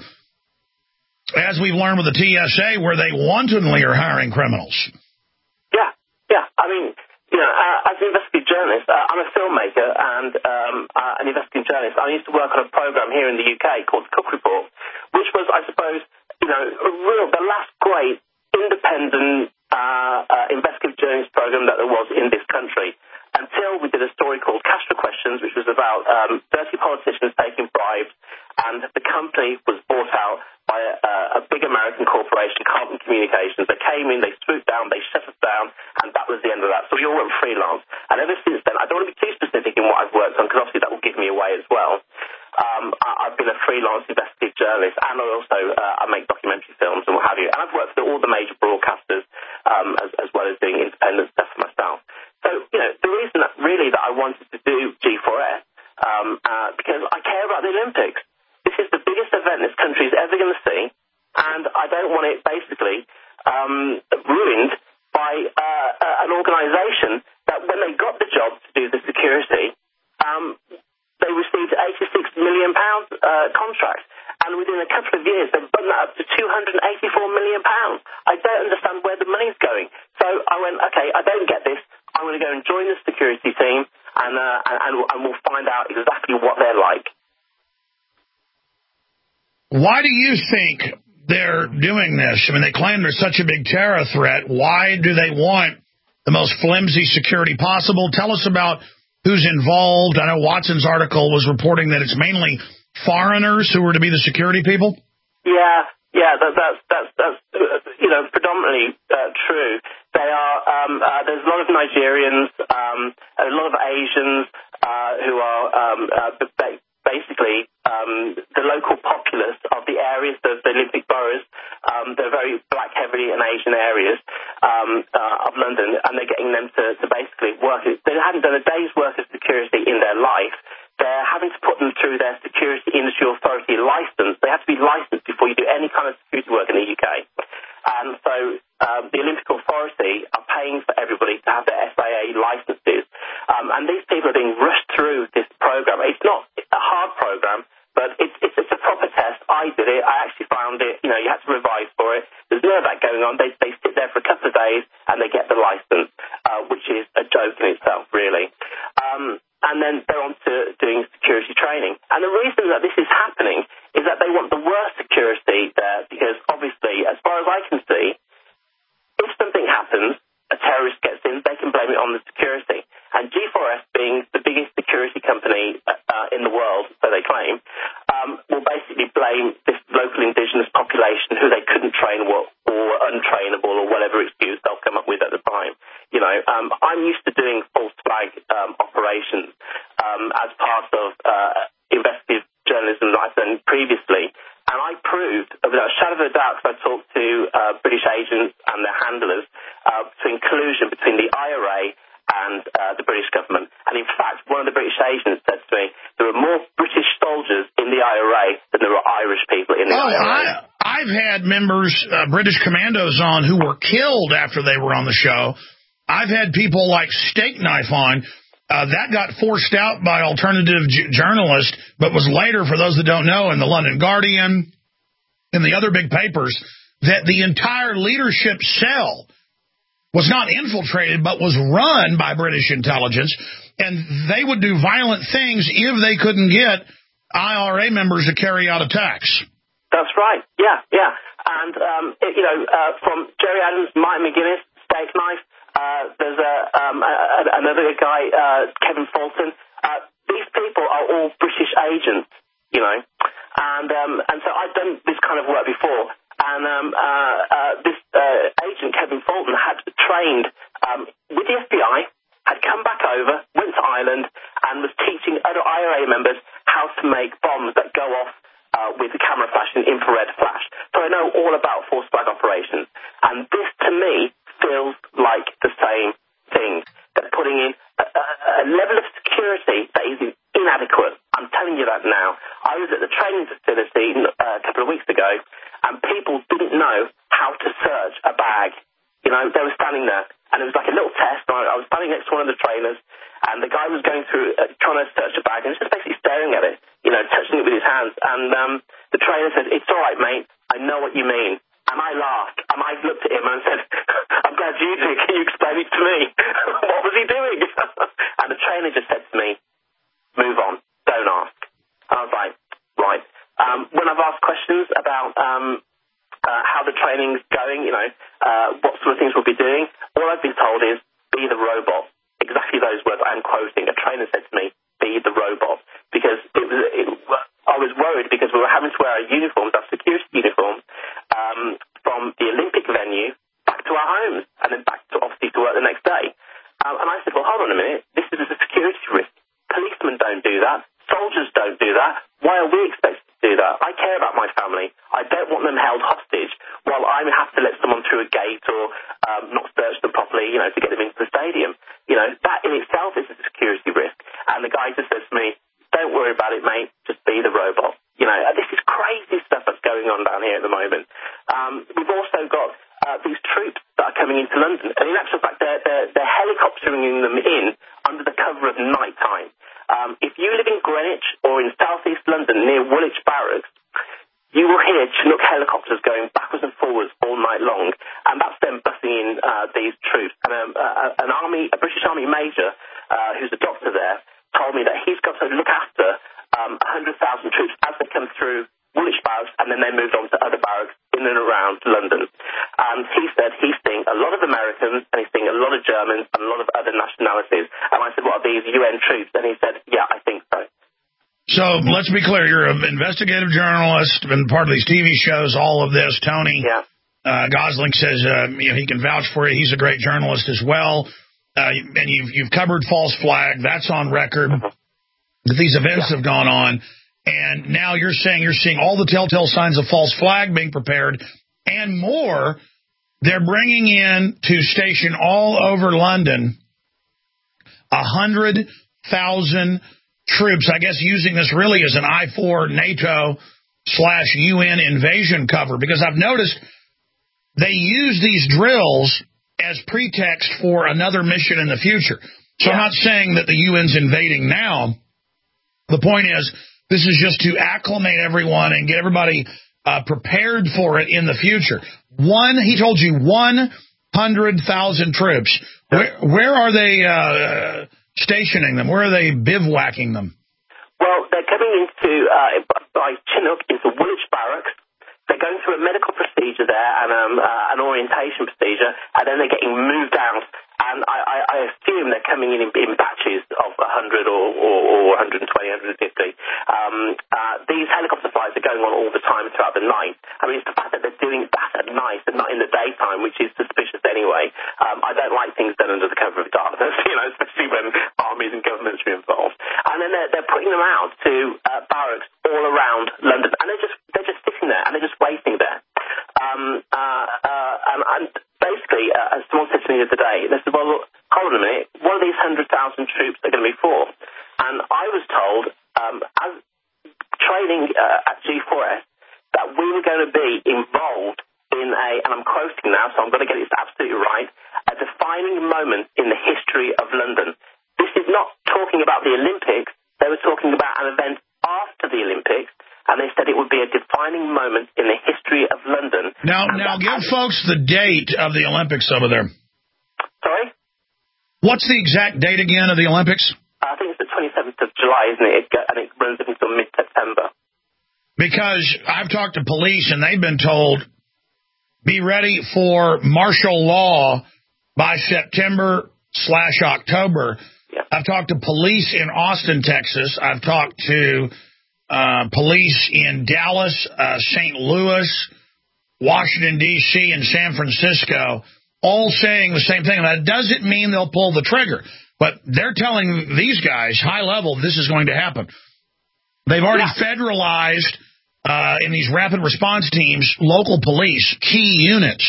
as we've learned with the T S A, where they wantonly are hiring criminals. Yeah, yeah. I mean, you know, uh, as an investigative journalist, uh, I'm a filmmaker and um, uh, an investigative journalist. I used to work on a program here in the U K called The Cook Report, which was, I suppose, you know, a real, the last great independent uh, uh, investigative journalist program that there was in this country, until we did a story called Cash for Questions, which was about um, dirty politicians taking bribes, and the company was bought out by a, a big American corporation, Carlton Communications. They came in, they swooped down, they shut us down, and that was the end of that. So we all went freelance. And ever since then, I don't want to be too specific in what I've worked on, because obviously that will give me away as well. Um, I, I've been a freelance investigative journalist, and I also uh, I make documentary films and what have you. And I've worked for all the major broadcasters, um, as, as well as doing independent stuff for myself. So, you know, the reason that really that I wanted to do G four S, um, uh, because I care about the Olympics. This is the biggest event this country is ever going to see, and I don't want it basically uh, they received eighty-six million pounds uh, contract. And within a couple of years, they've bumped that up to two hundred eighty-four million pounds. I don't understand where the money's going. So I went, okay, I don't get this. I'm going to go and join the security team, and, uh, and, and we'll find out exactly what they're like. Why do you think they're doing this? I mean, they claim there's such a big terror threat. Why do they want the most flimsy security possible? Tell us about who's involved. I know Watson's article was reporting that it's mainly foreigners who are to be the security people. Yeah, yeah, that, that's that's that's uh, you know predominantly uh, true. They are. Um, uh, there's a lot of Nigerians, um, a lot of Asians uh, who are um, uh, basically um, the local populace of the areas, the, the Olympic boroughs. Um, they're very black heavy and Asian areas um, uh, of London, and they're getting them to, to basically work. They hadn't done a day's work of security in their life. They're having to put them through their security industry authority license. They have to be licensed before you do any kind of security work in the U K. And so um, the Olympic Authority are paying for everybody to have their S I A licenses. Um, and these people are being rushed through this program. It's not a hard program, but it's, it's, it's a proper test. I did it. I actually found it. You know, you had to revise for it. There's none of that going on. They, they sit there for a couple of days and they get the license, uh, which is a joke in itself, really. Um, and then they're on to doing security training. And the reason that this is happening is that they want the worst security there, because obviously, as far as I can see, if something happens, a terrorist gets in, they can blame it on the security. And G four S, being the biggest security company uh, in the world, so they claim, um, will basically blame this local indigenous population who they couldn't train or, or untrainable or whatever excuse they'll come up with at the time. You know, um, I'm used to doing false flag um, operations um, as part of uh, investigative journalism that I've done previously. And I proved, without a shadow of a doubt, because I talked to uh, British agents and their handlers, uh, to inclusion between the I R A and uh, the British government. And in fact, one of the British agents said to me, there are more British soldiers in the I R A than there are Irish people in the oh, I R A. I, I've had members, uh, British commandos on who were killed after they were on the show. I've had people like Steak Knife on. Uh, that got forced out by alternative j- journalists, but was later, for those that don't know, in the London Guardian and the other big papers, that the entire leadership cell was not infiltrated, but was run by British intelligence, and they would do violent things if they couldn't get I R A members to carry out attacks. That's right. Yeah, yeah. And, um, it, you know, uh, from Jerry Adams, Mike McGuinness, Steak Knife, Uh, there's a, um, a, another guy, uh, Kevin Fulton. Uh, these people are all British agents, you know, and um, and so I've done this kind of work before. And um, uh, uh, this uh, agent, Kevin Fulton, had trained um, with the F B I, had come back over, went to Ireland, and was teaching other I R A members how to make bombs that go off uh, with the camera flash and infrared flash. So I know all about force flag operations, and this, to me, feels like the same thing. They're putting in a, a, a level of security that is inadequate. I'm telling you that now. I was at the training facility uh, a couple of weeks ago, and people didn't know how to search a bag. You know, they were standing there, and it was like a little test. And I, I was standing next to one of the trainers, and the guy was going through, uh, trying to search a bag, and he was just basically staring at it, you know, touching it with his hands. And um, the trainer said, "It's all right, mate. I know what you mean." And I laughed, and I looked at him and said, "I'm glad you do. Can you explain it to me?" What was he doing? And the trainer just said to me, "Move on. Don't ask." And I was like, right. Um, when I've asked questions about um, uh, how the training's going, you know, uh, what sort of things we'll be doing, all I've been told is, be the robot. Exactly those words I'm quoting. A trainer said to me, be the robot. Because it was, it, I was worried because we were having to wear our uniforms, our security uniforms, um, from the Olympic venue back to our homes and then back to, obviously, to work the next day. Um, and I said, well, hold on a minute. This is a security risk. Policemen don't do that. Soldiers don't do that. Why are we expected to do that? I care about my family. I don't want them held hostage while I have to let someone through a gate or um, not search them properly, you know, to get them into the stadium. You know, that in itself is a security risk. And the guy just says to me, don't worry about it, mate. Just be the robot. You know, this is crazy stuff that's going on down here at the moment. Um, we've also got uh, these troops that are coming into London. And in actual fact, they're, they're, they're helicoptering them in under the cover of night time. Um, if you live in Greenwich, Greenwich or in southeast London near Woolwich Barracks, you will hear Chinook helicopters going backwards and forwards all night long, and that's them busing in uh, these troops. And um, uh, an army, a British Army major, uh, who's a doctor there, told me that he's got to look after um, one hundred thousand troops as they come through Woolwich Barracks, and then they moved on to other barracks in and around London. And he said he's seeing a lot of Americans, and he's seeing a lot of Germans, and a lot of other nationalities. And I said, what are these U N troops? And he said, yeah, I think so. So let's be clear, you're an investigative journalist, been part of these T V shows, all of this. Tony yeah. uh, Gosling says uh, you know, he can vouch for you. He's a great journalist as well. Uh, and you've, you've covered false flag. That's on record. Mm-hmm. That these events yeah. have gone on. And now you're saying you're seeing all the telltale signs of false flag being prepared and more. They're bringing in to station all over London one hundred thousand troops, I guess using this really as an I four NATO slash U N invasion cover, because I've noticed they use these drills as pretext for another mission in the future. So yeah. I'm not saying that the U N's invading now. The point is, this is just to acclimate everyone and get everybody uh, prepared for it in the future. One, he told you one hundred thousand troops. Where, where are they uh, stationing them? Where are they bivouacking them? Well, they're coming into, uh, by Chinook, into Woolwich Barracks. They're going through a medical procedure there and um, uh, an orientation procedure, and then they're getting moved out. And I, I, I assume they're coming in in, in batches of one hundred or, or, or one hundred twenty, one hundred fifty. Um, uh, these helicopter flights are going on all the time throughout the night. I mean, it's the fact that they're doing that at night and not in the daytime, which is suspicious anyway. Um, I don't like things done under the cover of darkness, you know, especially when armies and governments are involved. And then they're, they're putting them out to uh, barracks all around London, and they're just they're just sitting there and they're just waiting there. Um, uh, uh, and, and basically, uh, as someone said to me the other day, they said, well, look, hold on a minute, what are these one hundred thousand troops are going to be for? And I was told, um, as training uh, at G four S, that we were going to be involved in a, and I'm quoting now, so I'm going to get this absolutely right, a defining moment in the history of London. This is not talking about the Olympics, they were talking about an event after the Olympics, and they said it would be a defining moment in the history of London. Now, now give folks the date of the Olympics over there. Sorry? What's the exact date again of the Olympics? I think it's the twenty-seventh of July, isn't it? And it runs up until mid-September. Because I've talked to police, and they've been told, be ready for martial law by September slash October. Yeah. I've talked to police in Austin, Texas. I've talked to Uh, police in Dallas, uh, Saint Louis, Washington, D C, and San Francisco, all saying the same thing. That doesn't mean they'll pull the trigger, but they're telling these guys, high level, this is going to happen. They've already yeah. federalized, uh, in these rapid response teams, local police, key units,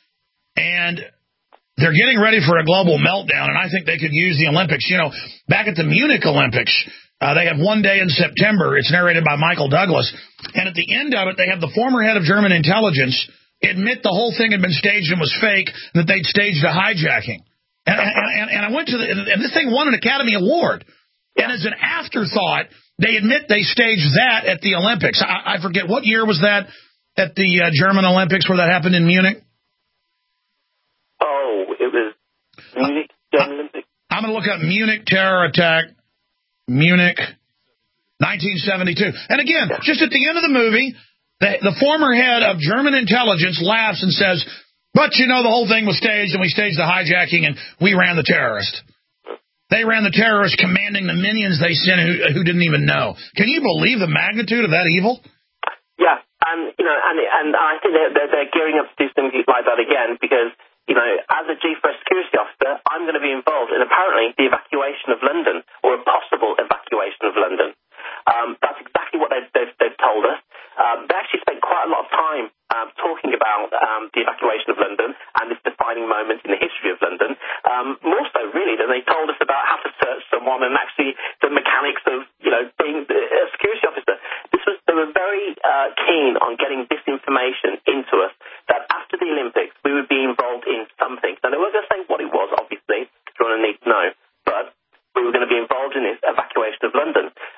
and they're getting ready for a global meltdown, and I think they could use the Olympics. You know, back at the Munich Olympics, Uh, they have one day in September. It's narrated by Michael Douglas. And at the end of it, they have the former head of German intelligence admit the whole thing had been staged and was fake, and that they'd staged a hijacking. And, and, and I went to the, and this thing won an Academy Award. And as an afterthought, they admit they staged that at the Olympics. I, I forget, what year was that at the uh, German Olympics where that happened in Munich? Oh, it was Munich, German Olympics. I'm going to look up Munich terror attack. Munich, nineteen seventy-two. And again, just at the end of the movie, the, the former head of German intelligence laughs and says, but, you know, the whole thing was staged, and we staged the hijacking, and we ran the terrorist. They ran the terrorist commanding the minions they sent who, who didn't even know. Can you believe the magnitude of that evil? Yeah, and, you know, and, and I think they're, they're, they're gearing up to do something like that again, because, you know, as a G four S security officer, I'm going to be involved in apparently the evacuation of London, or a possible evacuation of London. Um, that's exactly what they've, they've, they've told us. Um, they actually spent quite a lot of time um, talking about um, the evacuation of London and this defining moment in the history of London. Um, more so, really, than they told us about how to search someone and actually the mechanics of, you know, being a security officer. This was they were very uh, keen on getting this information into us, that after the Olympics we would be involved in something. Now, they weren't going to say what it was, obviously, because you're going to need to know, but we were going to be involved in this evacuation of London. And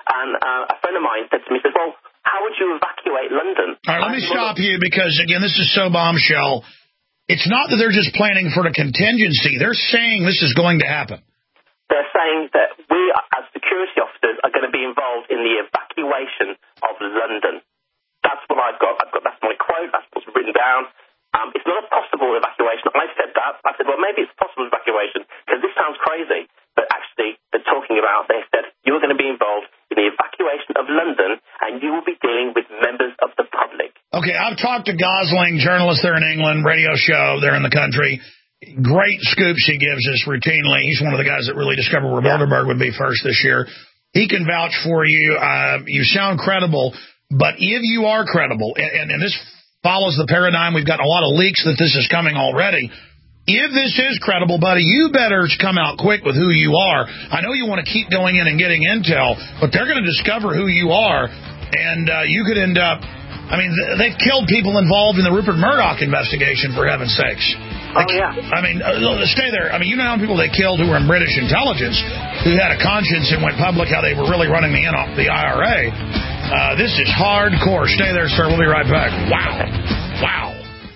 uh, a friend of mine said to me, said, well, how would you evacuate London? All right, let me stop you because, again, this is so bombshell. It's not that they're just planning for a contingency. They're saying this is going to happen. They're saying that we, as security officers, are going to be involved in the evacuation of London. That's what I've got. I've got that's my quote. That's what's written down. Um, it's not a possible evacuation. I said that. I said, well, maybe it's a possible evacuation because this sounds crazy. But actually, they're talking about, they said, you're going to be involved in the evacuation of London and you will be dealing with members of the public. Okay, I've talked to Gosling, journalist there in England, radio show there in the country. Great scoops he gives us routinely. He's one of the guys that really discovered where yeah. Bilderberg would be first this year. He can vouch for you. Uh, you sound credible. But if you are credible, and, and, and this follows the paradigm, we've got a lot of leaks that this is coming already. If this is credible, buddy, you better come out quick with who you are. I know you want to keep going in and getting intel, but they're going to discover who you are, and uh, you could end up... I mean, they've killed people involved in the Rupert Murdoch investigation, for heaven's sakes. Oh, yeah. I mean, uh, stay there. I mean, you know how many people they killed who were in British intelligence, who had a conscience and went public, how they were really running the, the I R A. Uh, this is hardcore. Stay there, sir. We'll be right back. Wow. Wow.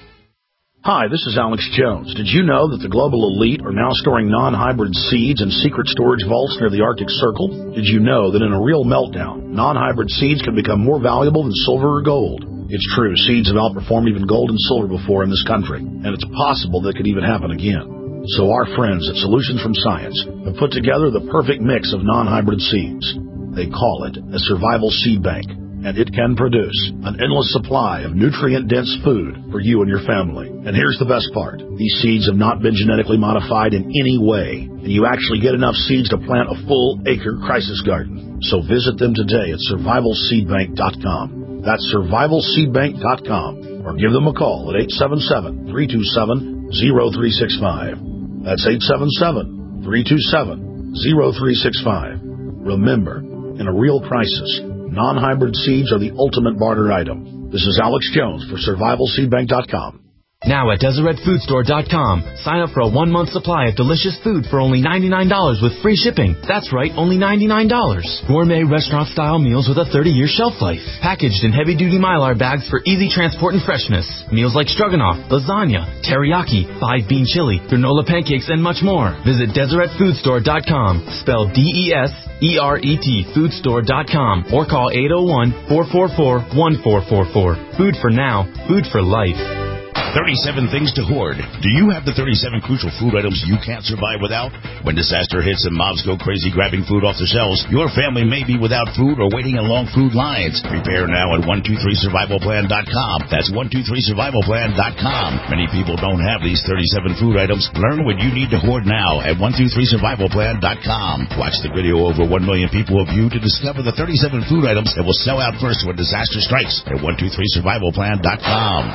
Hi, this is Alex Jones. Did you know that the global elite are now storing non-hybrid seeds in secret storage vaults near the Arctic Circle? Did you know that in a real meltdown, non-hybrid seeds can become more valuable than silver or gold? It's true, seeds have outperformed even gold and silver before in this country, and it's possible that could even happen again. So our friends at Solutions from Science have put together the perfect mix of non-hybrid seeds. They call it a survival seed bank, and it can produce an endless supply of nutrient-dense food for you and your family. And here's the best part. These seeds have not been genetically modified in any way, and you actually get enough seeds to plant a full-acre crisis garden. So visit them today at survival seed bank dot com. That's survival seed bank dot com, or give them a call at eight seven seven, three two seven, zero three six five. That's eight seven seven, three two seven, zero three six five. Remember, in a real crisis, non-hybrid seeds are the ultimate barter item. This is Alex Jones for survival seed bank dot com. Now at Deseret Food Store dot com, sign up for a one-month supply of delicious food for only ninety-nine dollars with free shipping. That's right, only ninety-nine dollars. Gourmet restaurant-style meals with a thirty-year shelf life. Packaged in heavy-duty Mylar bags for easy transport and freshness. Meals like stroganoff, lasagna, teriyaki, five-bean chili, granola pancakes, and much more. Visit Deseret Food Store dot com, spelled D E S E R E T, food store dot com, or call eight oh one, four four four, one four four four. Food for now, food for life. thirty-seven things to hoard. Do you have the thirty-seven crucial food items you can't survive without? When disaster hits and mobs go crazy grabbing food off the shelves, your family may be without food or waiting in long food lines. Prepare now at one two three survival plan dot com. That's one two three survival plan dot com. Many people don't have these thirty-seven food items. Learn what you need to hoard now at one two three survival plan dot com. Watch the video over one million people have viewed to discover the thirty-seven food items that will sell out first when disaster strikes at one two three survival plan dot com.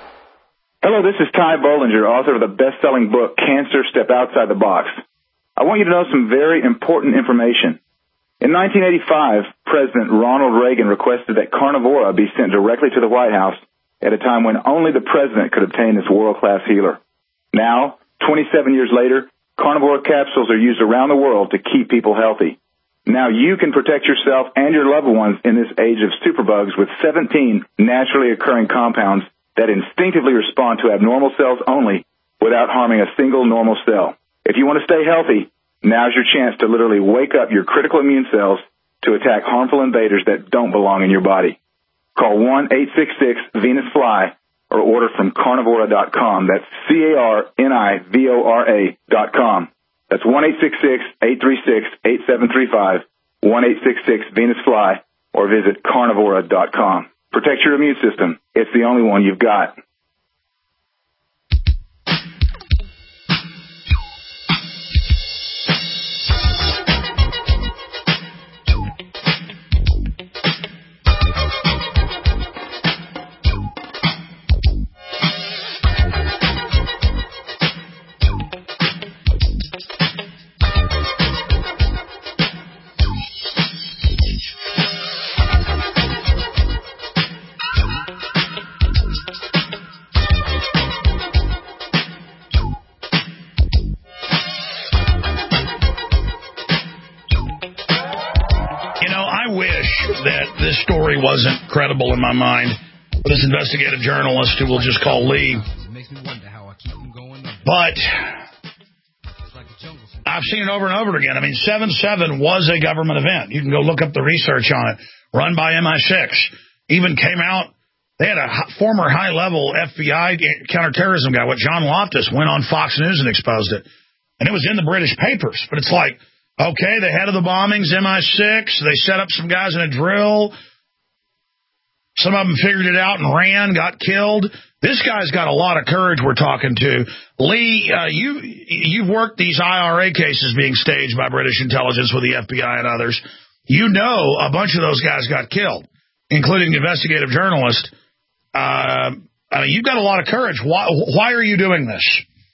Hello, this is Ty Bollinger, author of the best-selling book, Cancer, Step Outside the Box. I want you to know some very important information. In nineteen eighty-five, President Ronald Reagan requested that Carnivora be sent directly to the White House at a time when only the president could obtain this world-class healer. Now, twenty-seven years later, Carnivora capsules are used around the world to keep people healthy. Now you can protect yourself and your loved ones in this age of superbugs with seventeen naturally occurring compounds that instinctively respond to abnormal cells only without harming a single normal cell. If you want to stay healthy, now's your chance to literally wake up your critical immune cells to attack harmful invaders that don't belong in your body. Call one eight six six Venus Fly or order from carnivora dot com. That's C A R N I V O R A dot com. That's one eight six six, eight three six, eight seven three five, one eight six six Venus Fly, or visit carnivora dot com. Protect your immune system. It's the only one you've got. that this story wasn't credible in my mind. This investigative journalist who we'll just call Lee. But I've seen it over and over again. I mean, seven seven was a government event. You can go look up the research on it. Run by M I six. Even came out. They had a former high-level F B I counterterrorism guy, what John Loftus, went on Fox News and exposed it. And it was in the British papers. But it's like, okay, the head of the bombings, M I six, they set up some guys in a drill. Some of them figured it out and ran, got killed. This guy's got a lot of courage we're talking to. Lee, uh, you, you've worked these I R A cases being staged by British intelligence with the F B I and others. You know a bunch of those guys got killed, including the investigative journalist. Uh, I mean, you've got a lot of courage. Why, why are you doing this?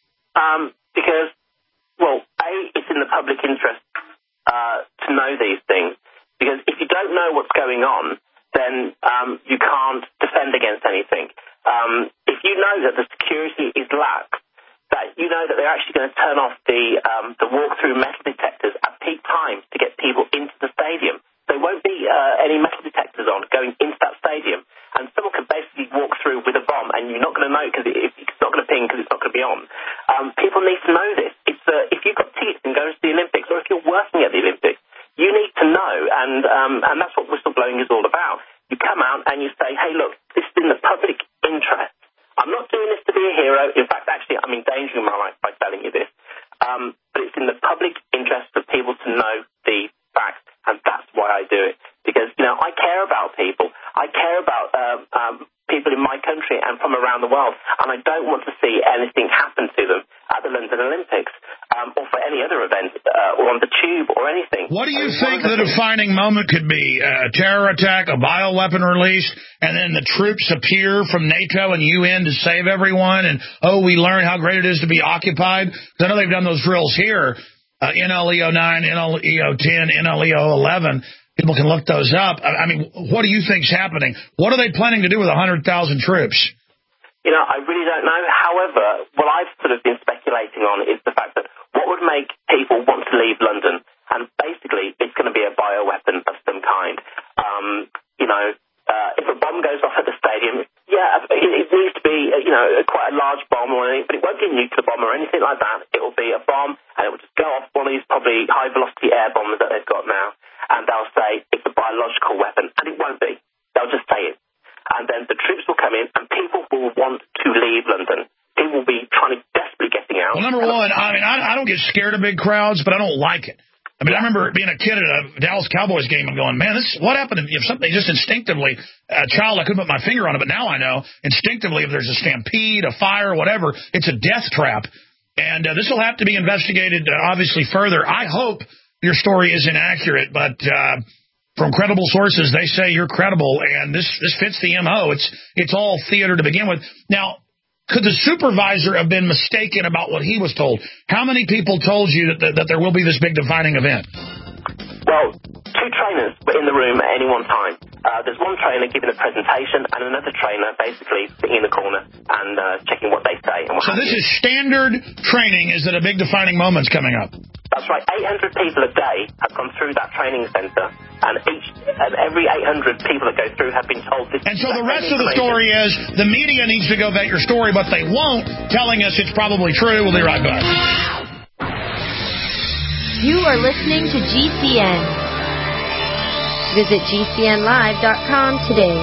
Um, because, well, A, it's in the public interest uh, to know these things. Because if you don't know what's going on, then um, you can't defend against anything. Um, if you know that the security is lax, that you know that they're actually going to turn off the um, the walk-through metal detectors at peak times to get people into the stadium. There won't be uh, any metal detectors on going into that stadium, and someone could basically walk through with a bomb, and you're not going to know because it, it's not going to ping because it's not going to be on. Um, people need to know this. It's uh, if you've got tickets and go to the Olympics, or if you're working at the Olympics, you need to know, and um, and that's what whistleblowing is all about. You come out and you say, hey, look, this is in the public interest. I'm not doing this to be a hero. In fact, actually, I'm endangering my life by telling you this. Um, but it's in the public interest for people to know the facts, and that's why I do it. Because, you know, I care about people. I care about um, um, people in my country and from around the world, and I don't want to see anything happen to them at the London Olympics um, or for any other event uh, or on the tube or anything. What do you think the defining moment could be? A terror attack, a bioweapon release, and then the troops appear from NATO and U N to save everyone, and, oh, we learn how great it is to be occupied? Because I know they've done those drills here, uh, N L E O nine, N L E O ten, N L E O eleven. People can look those up. I mean, what do you think's happening? What are they planning to do with one hundred thousand troops? You know, I really don't know. However, what I've sort of been speculating on is the fact that what would make people want to leave London? And basically, it's going to be a bioweapon of some kind. Um, you know, uh, if a bomb goes off at the stadium, yeah, it, it needs to be, you know, quite a large bomb or anything, but it won't be a nuclear bomb or anything like that. It will be a bomb, and it will just go off one of these probably high-velocity air bombs that they've got now. And they'll say it's a biological weapon, and it won't be. They'll just say it. And then the troops will come in, and people will want to leave London. People will be trying to desperately getting out. Well, number one, I mean, I, I don't get scared of big crowds, but I don't like it. I mean, I remember being a kid at a Dallas Cowboys game and going, man, this what happened if something just instinctively, a child, I couldn't put my finger on it, but now I know, instinctively, if there's a stampede, a fire, whatever, it's a death trap. And uh, this will have to be investigated, uh, obviously, further. I hope your story is inaccurate, but uh, from credible sources, they say you're credible, and this, this fits the M O. It's it's all theater to begin with. Now, could the supervisor have been mistaken about what he was told? How many people told you that, that, that there will be this big defining event? Well, two trainers were in the room at any one time. Uh, there's one trainer giving a presentation and another trainer basically sitting in the corner and uh, checking what they say. And what so this you. is standard training, is that a big defining moment's coming up? That's right. eight hundred people a day have gone through that training centre, and each and every eight hundred people that go through have been told this. And so the rest of the story is the media needs to go vet your story, but they won't, telling us it's probably true. We'll be right back. You are listening to G C N. Visit G C N live dot com today.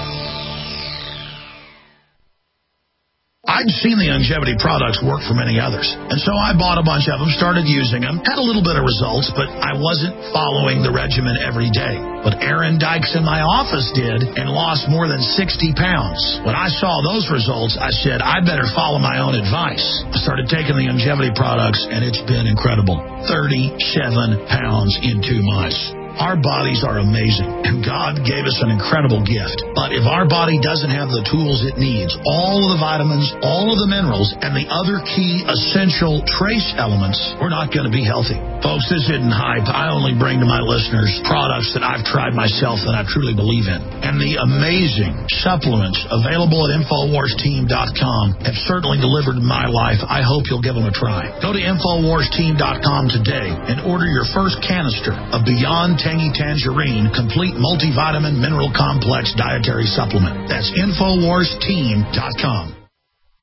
I'd seen the longevity products work for many others, and so I bought a bunch of them, started using them, had a little bit of results, but I wasn't following the regimen every day. But Aaron Dykes in my office did and lost more than sixty pounds. When I saw those results, I said, I better follow my own advice. I started taking the longevity products, and it's been incredible. thirty-seven pounds in two months. Our bodies are amazing, and God gave us an incredible gift. But if our body doesn't have the tools it needs, all of the vitamins, all of the minerals, and the other key essential trace elements, we're not going to be healthy. Folks, this isn't hype. I only bring to my listeners products that I've tried myself that I truly believe in. And the amazing supplements available at Infowars Team dot com have certainly delivered in my life. I hope you'll give them a try. Go to Infowars Team dot com today and order your first canister of Beyond Tangy Tangerine Complete Multivitamin Mineral Complex Dietary Supplement. That's Infowars Team dot com.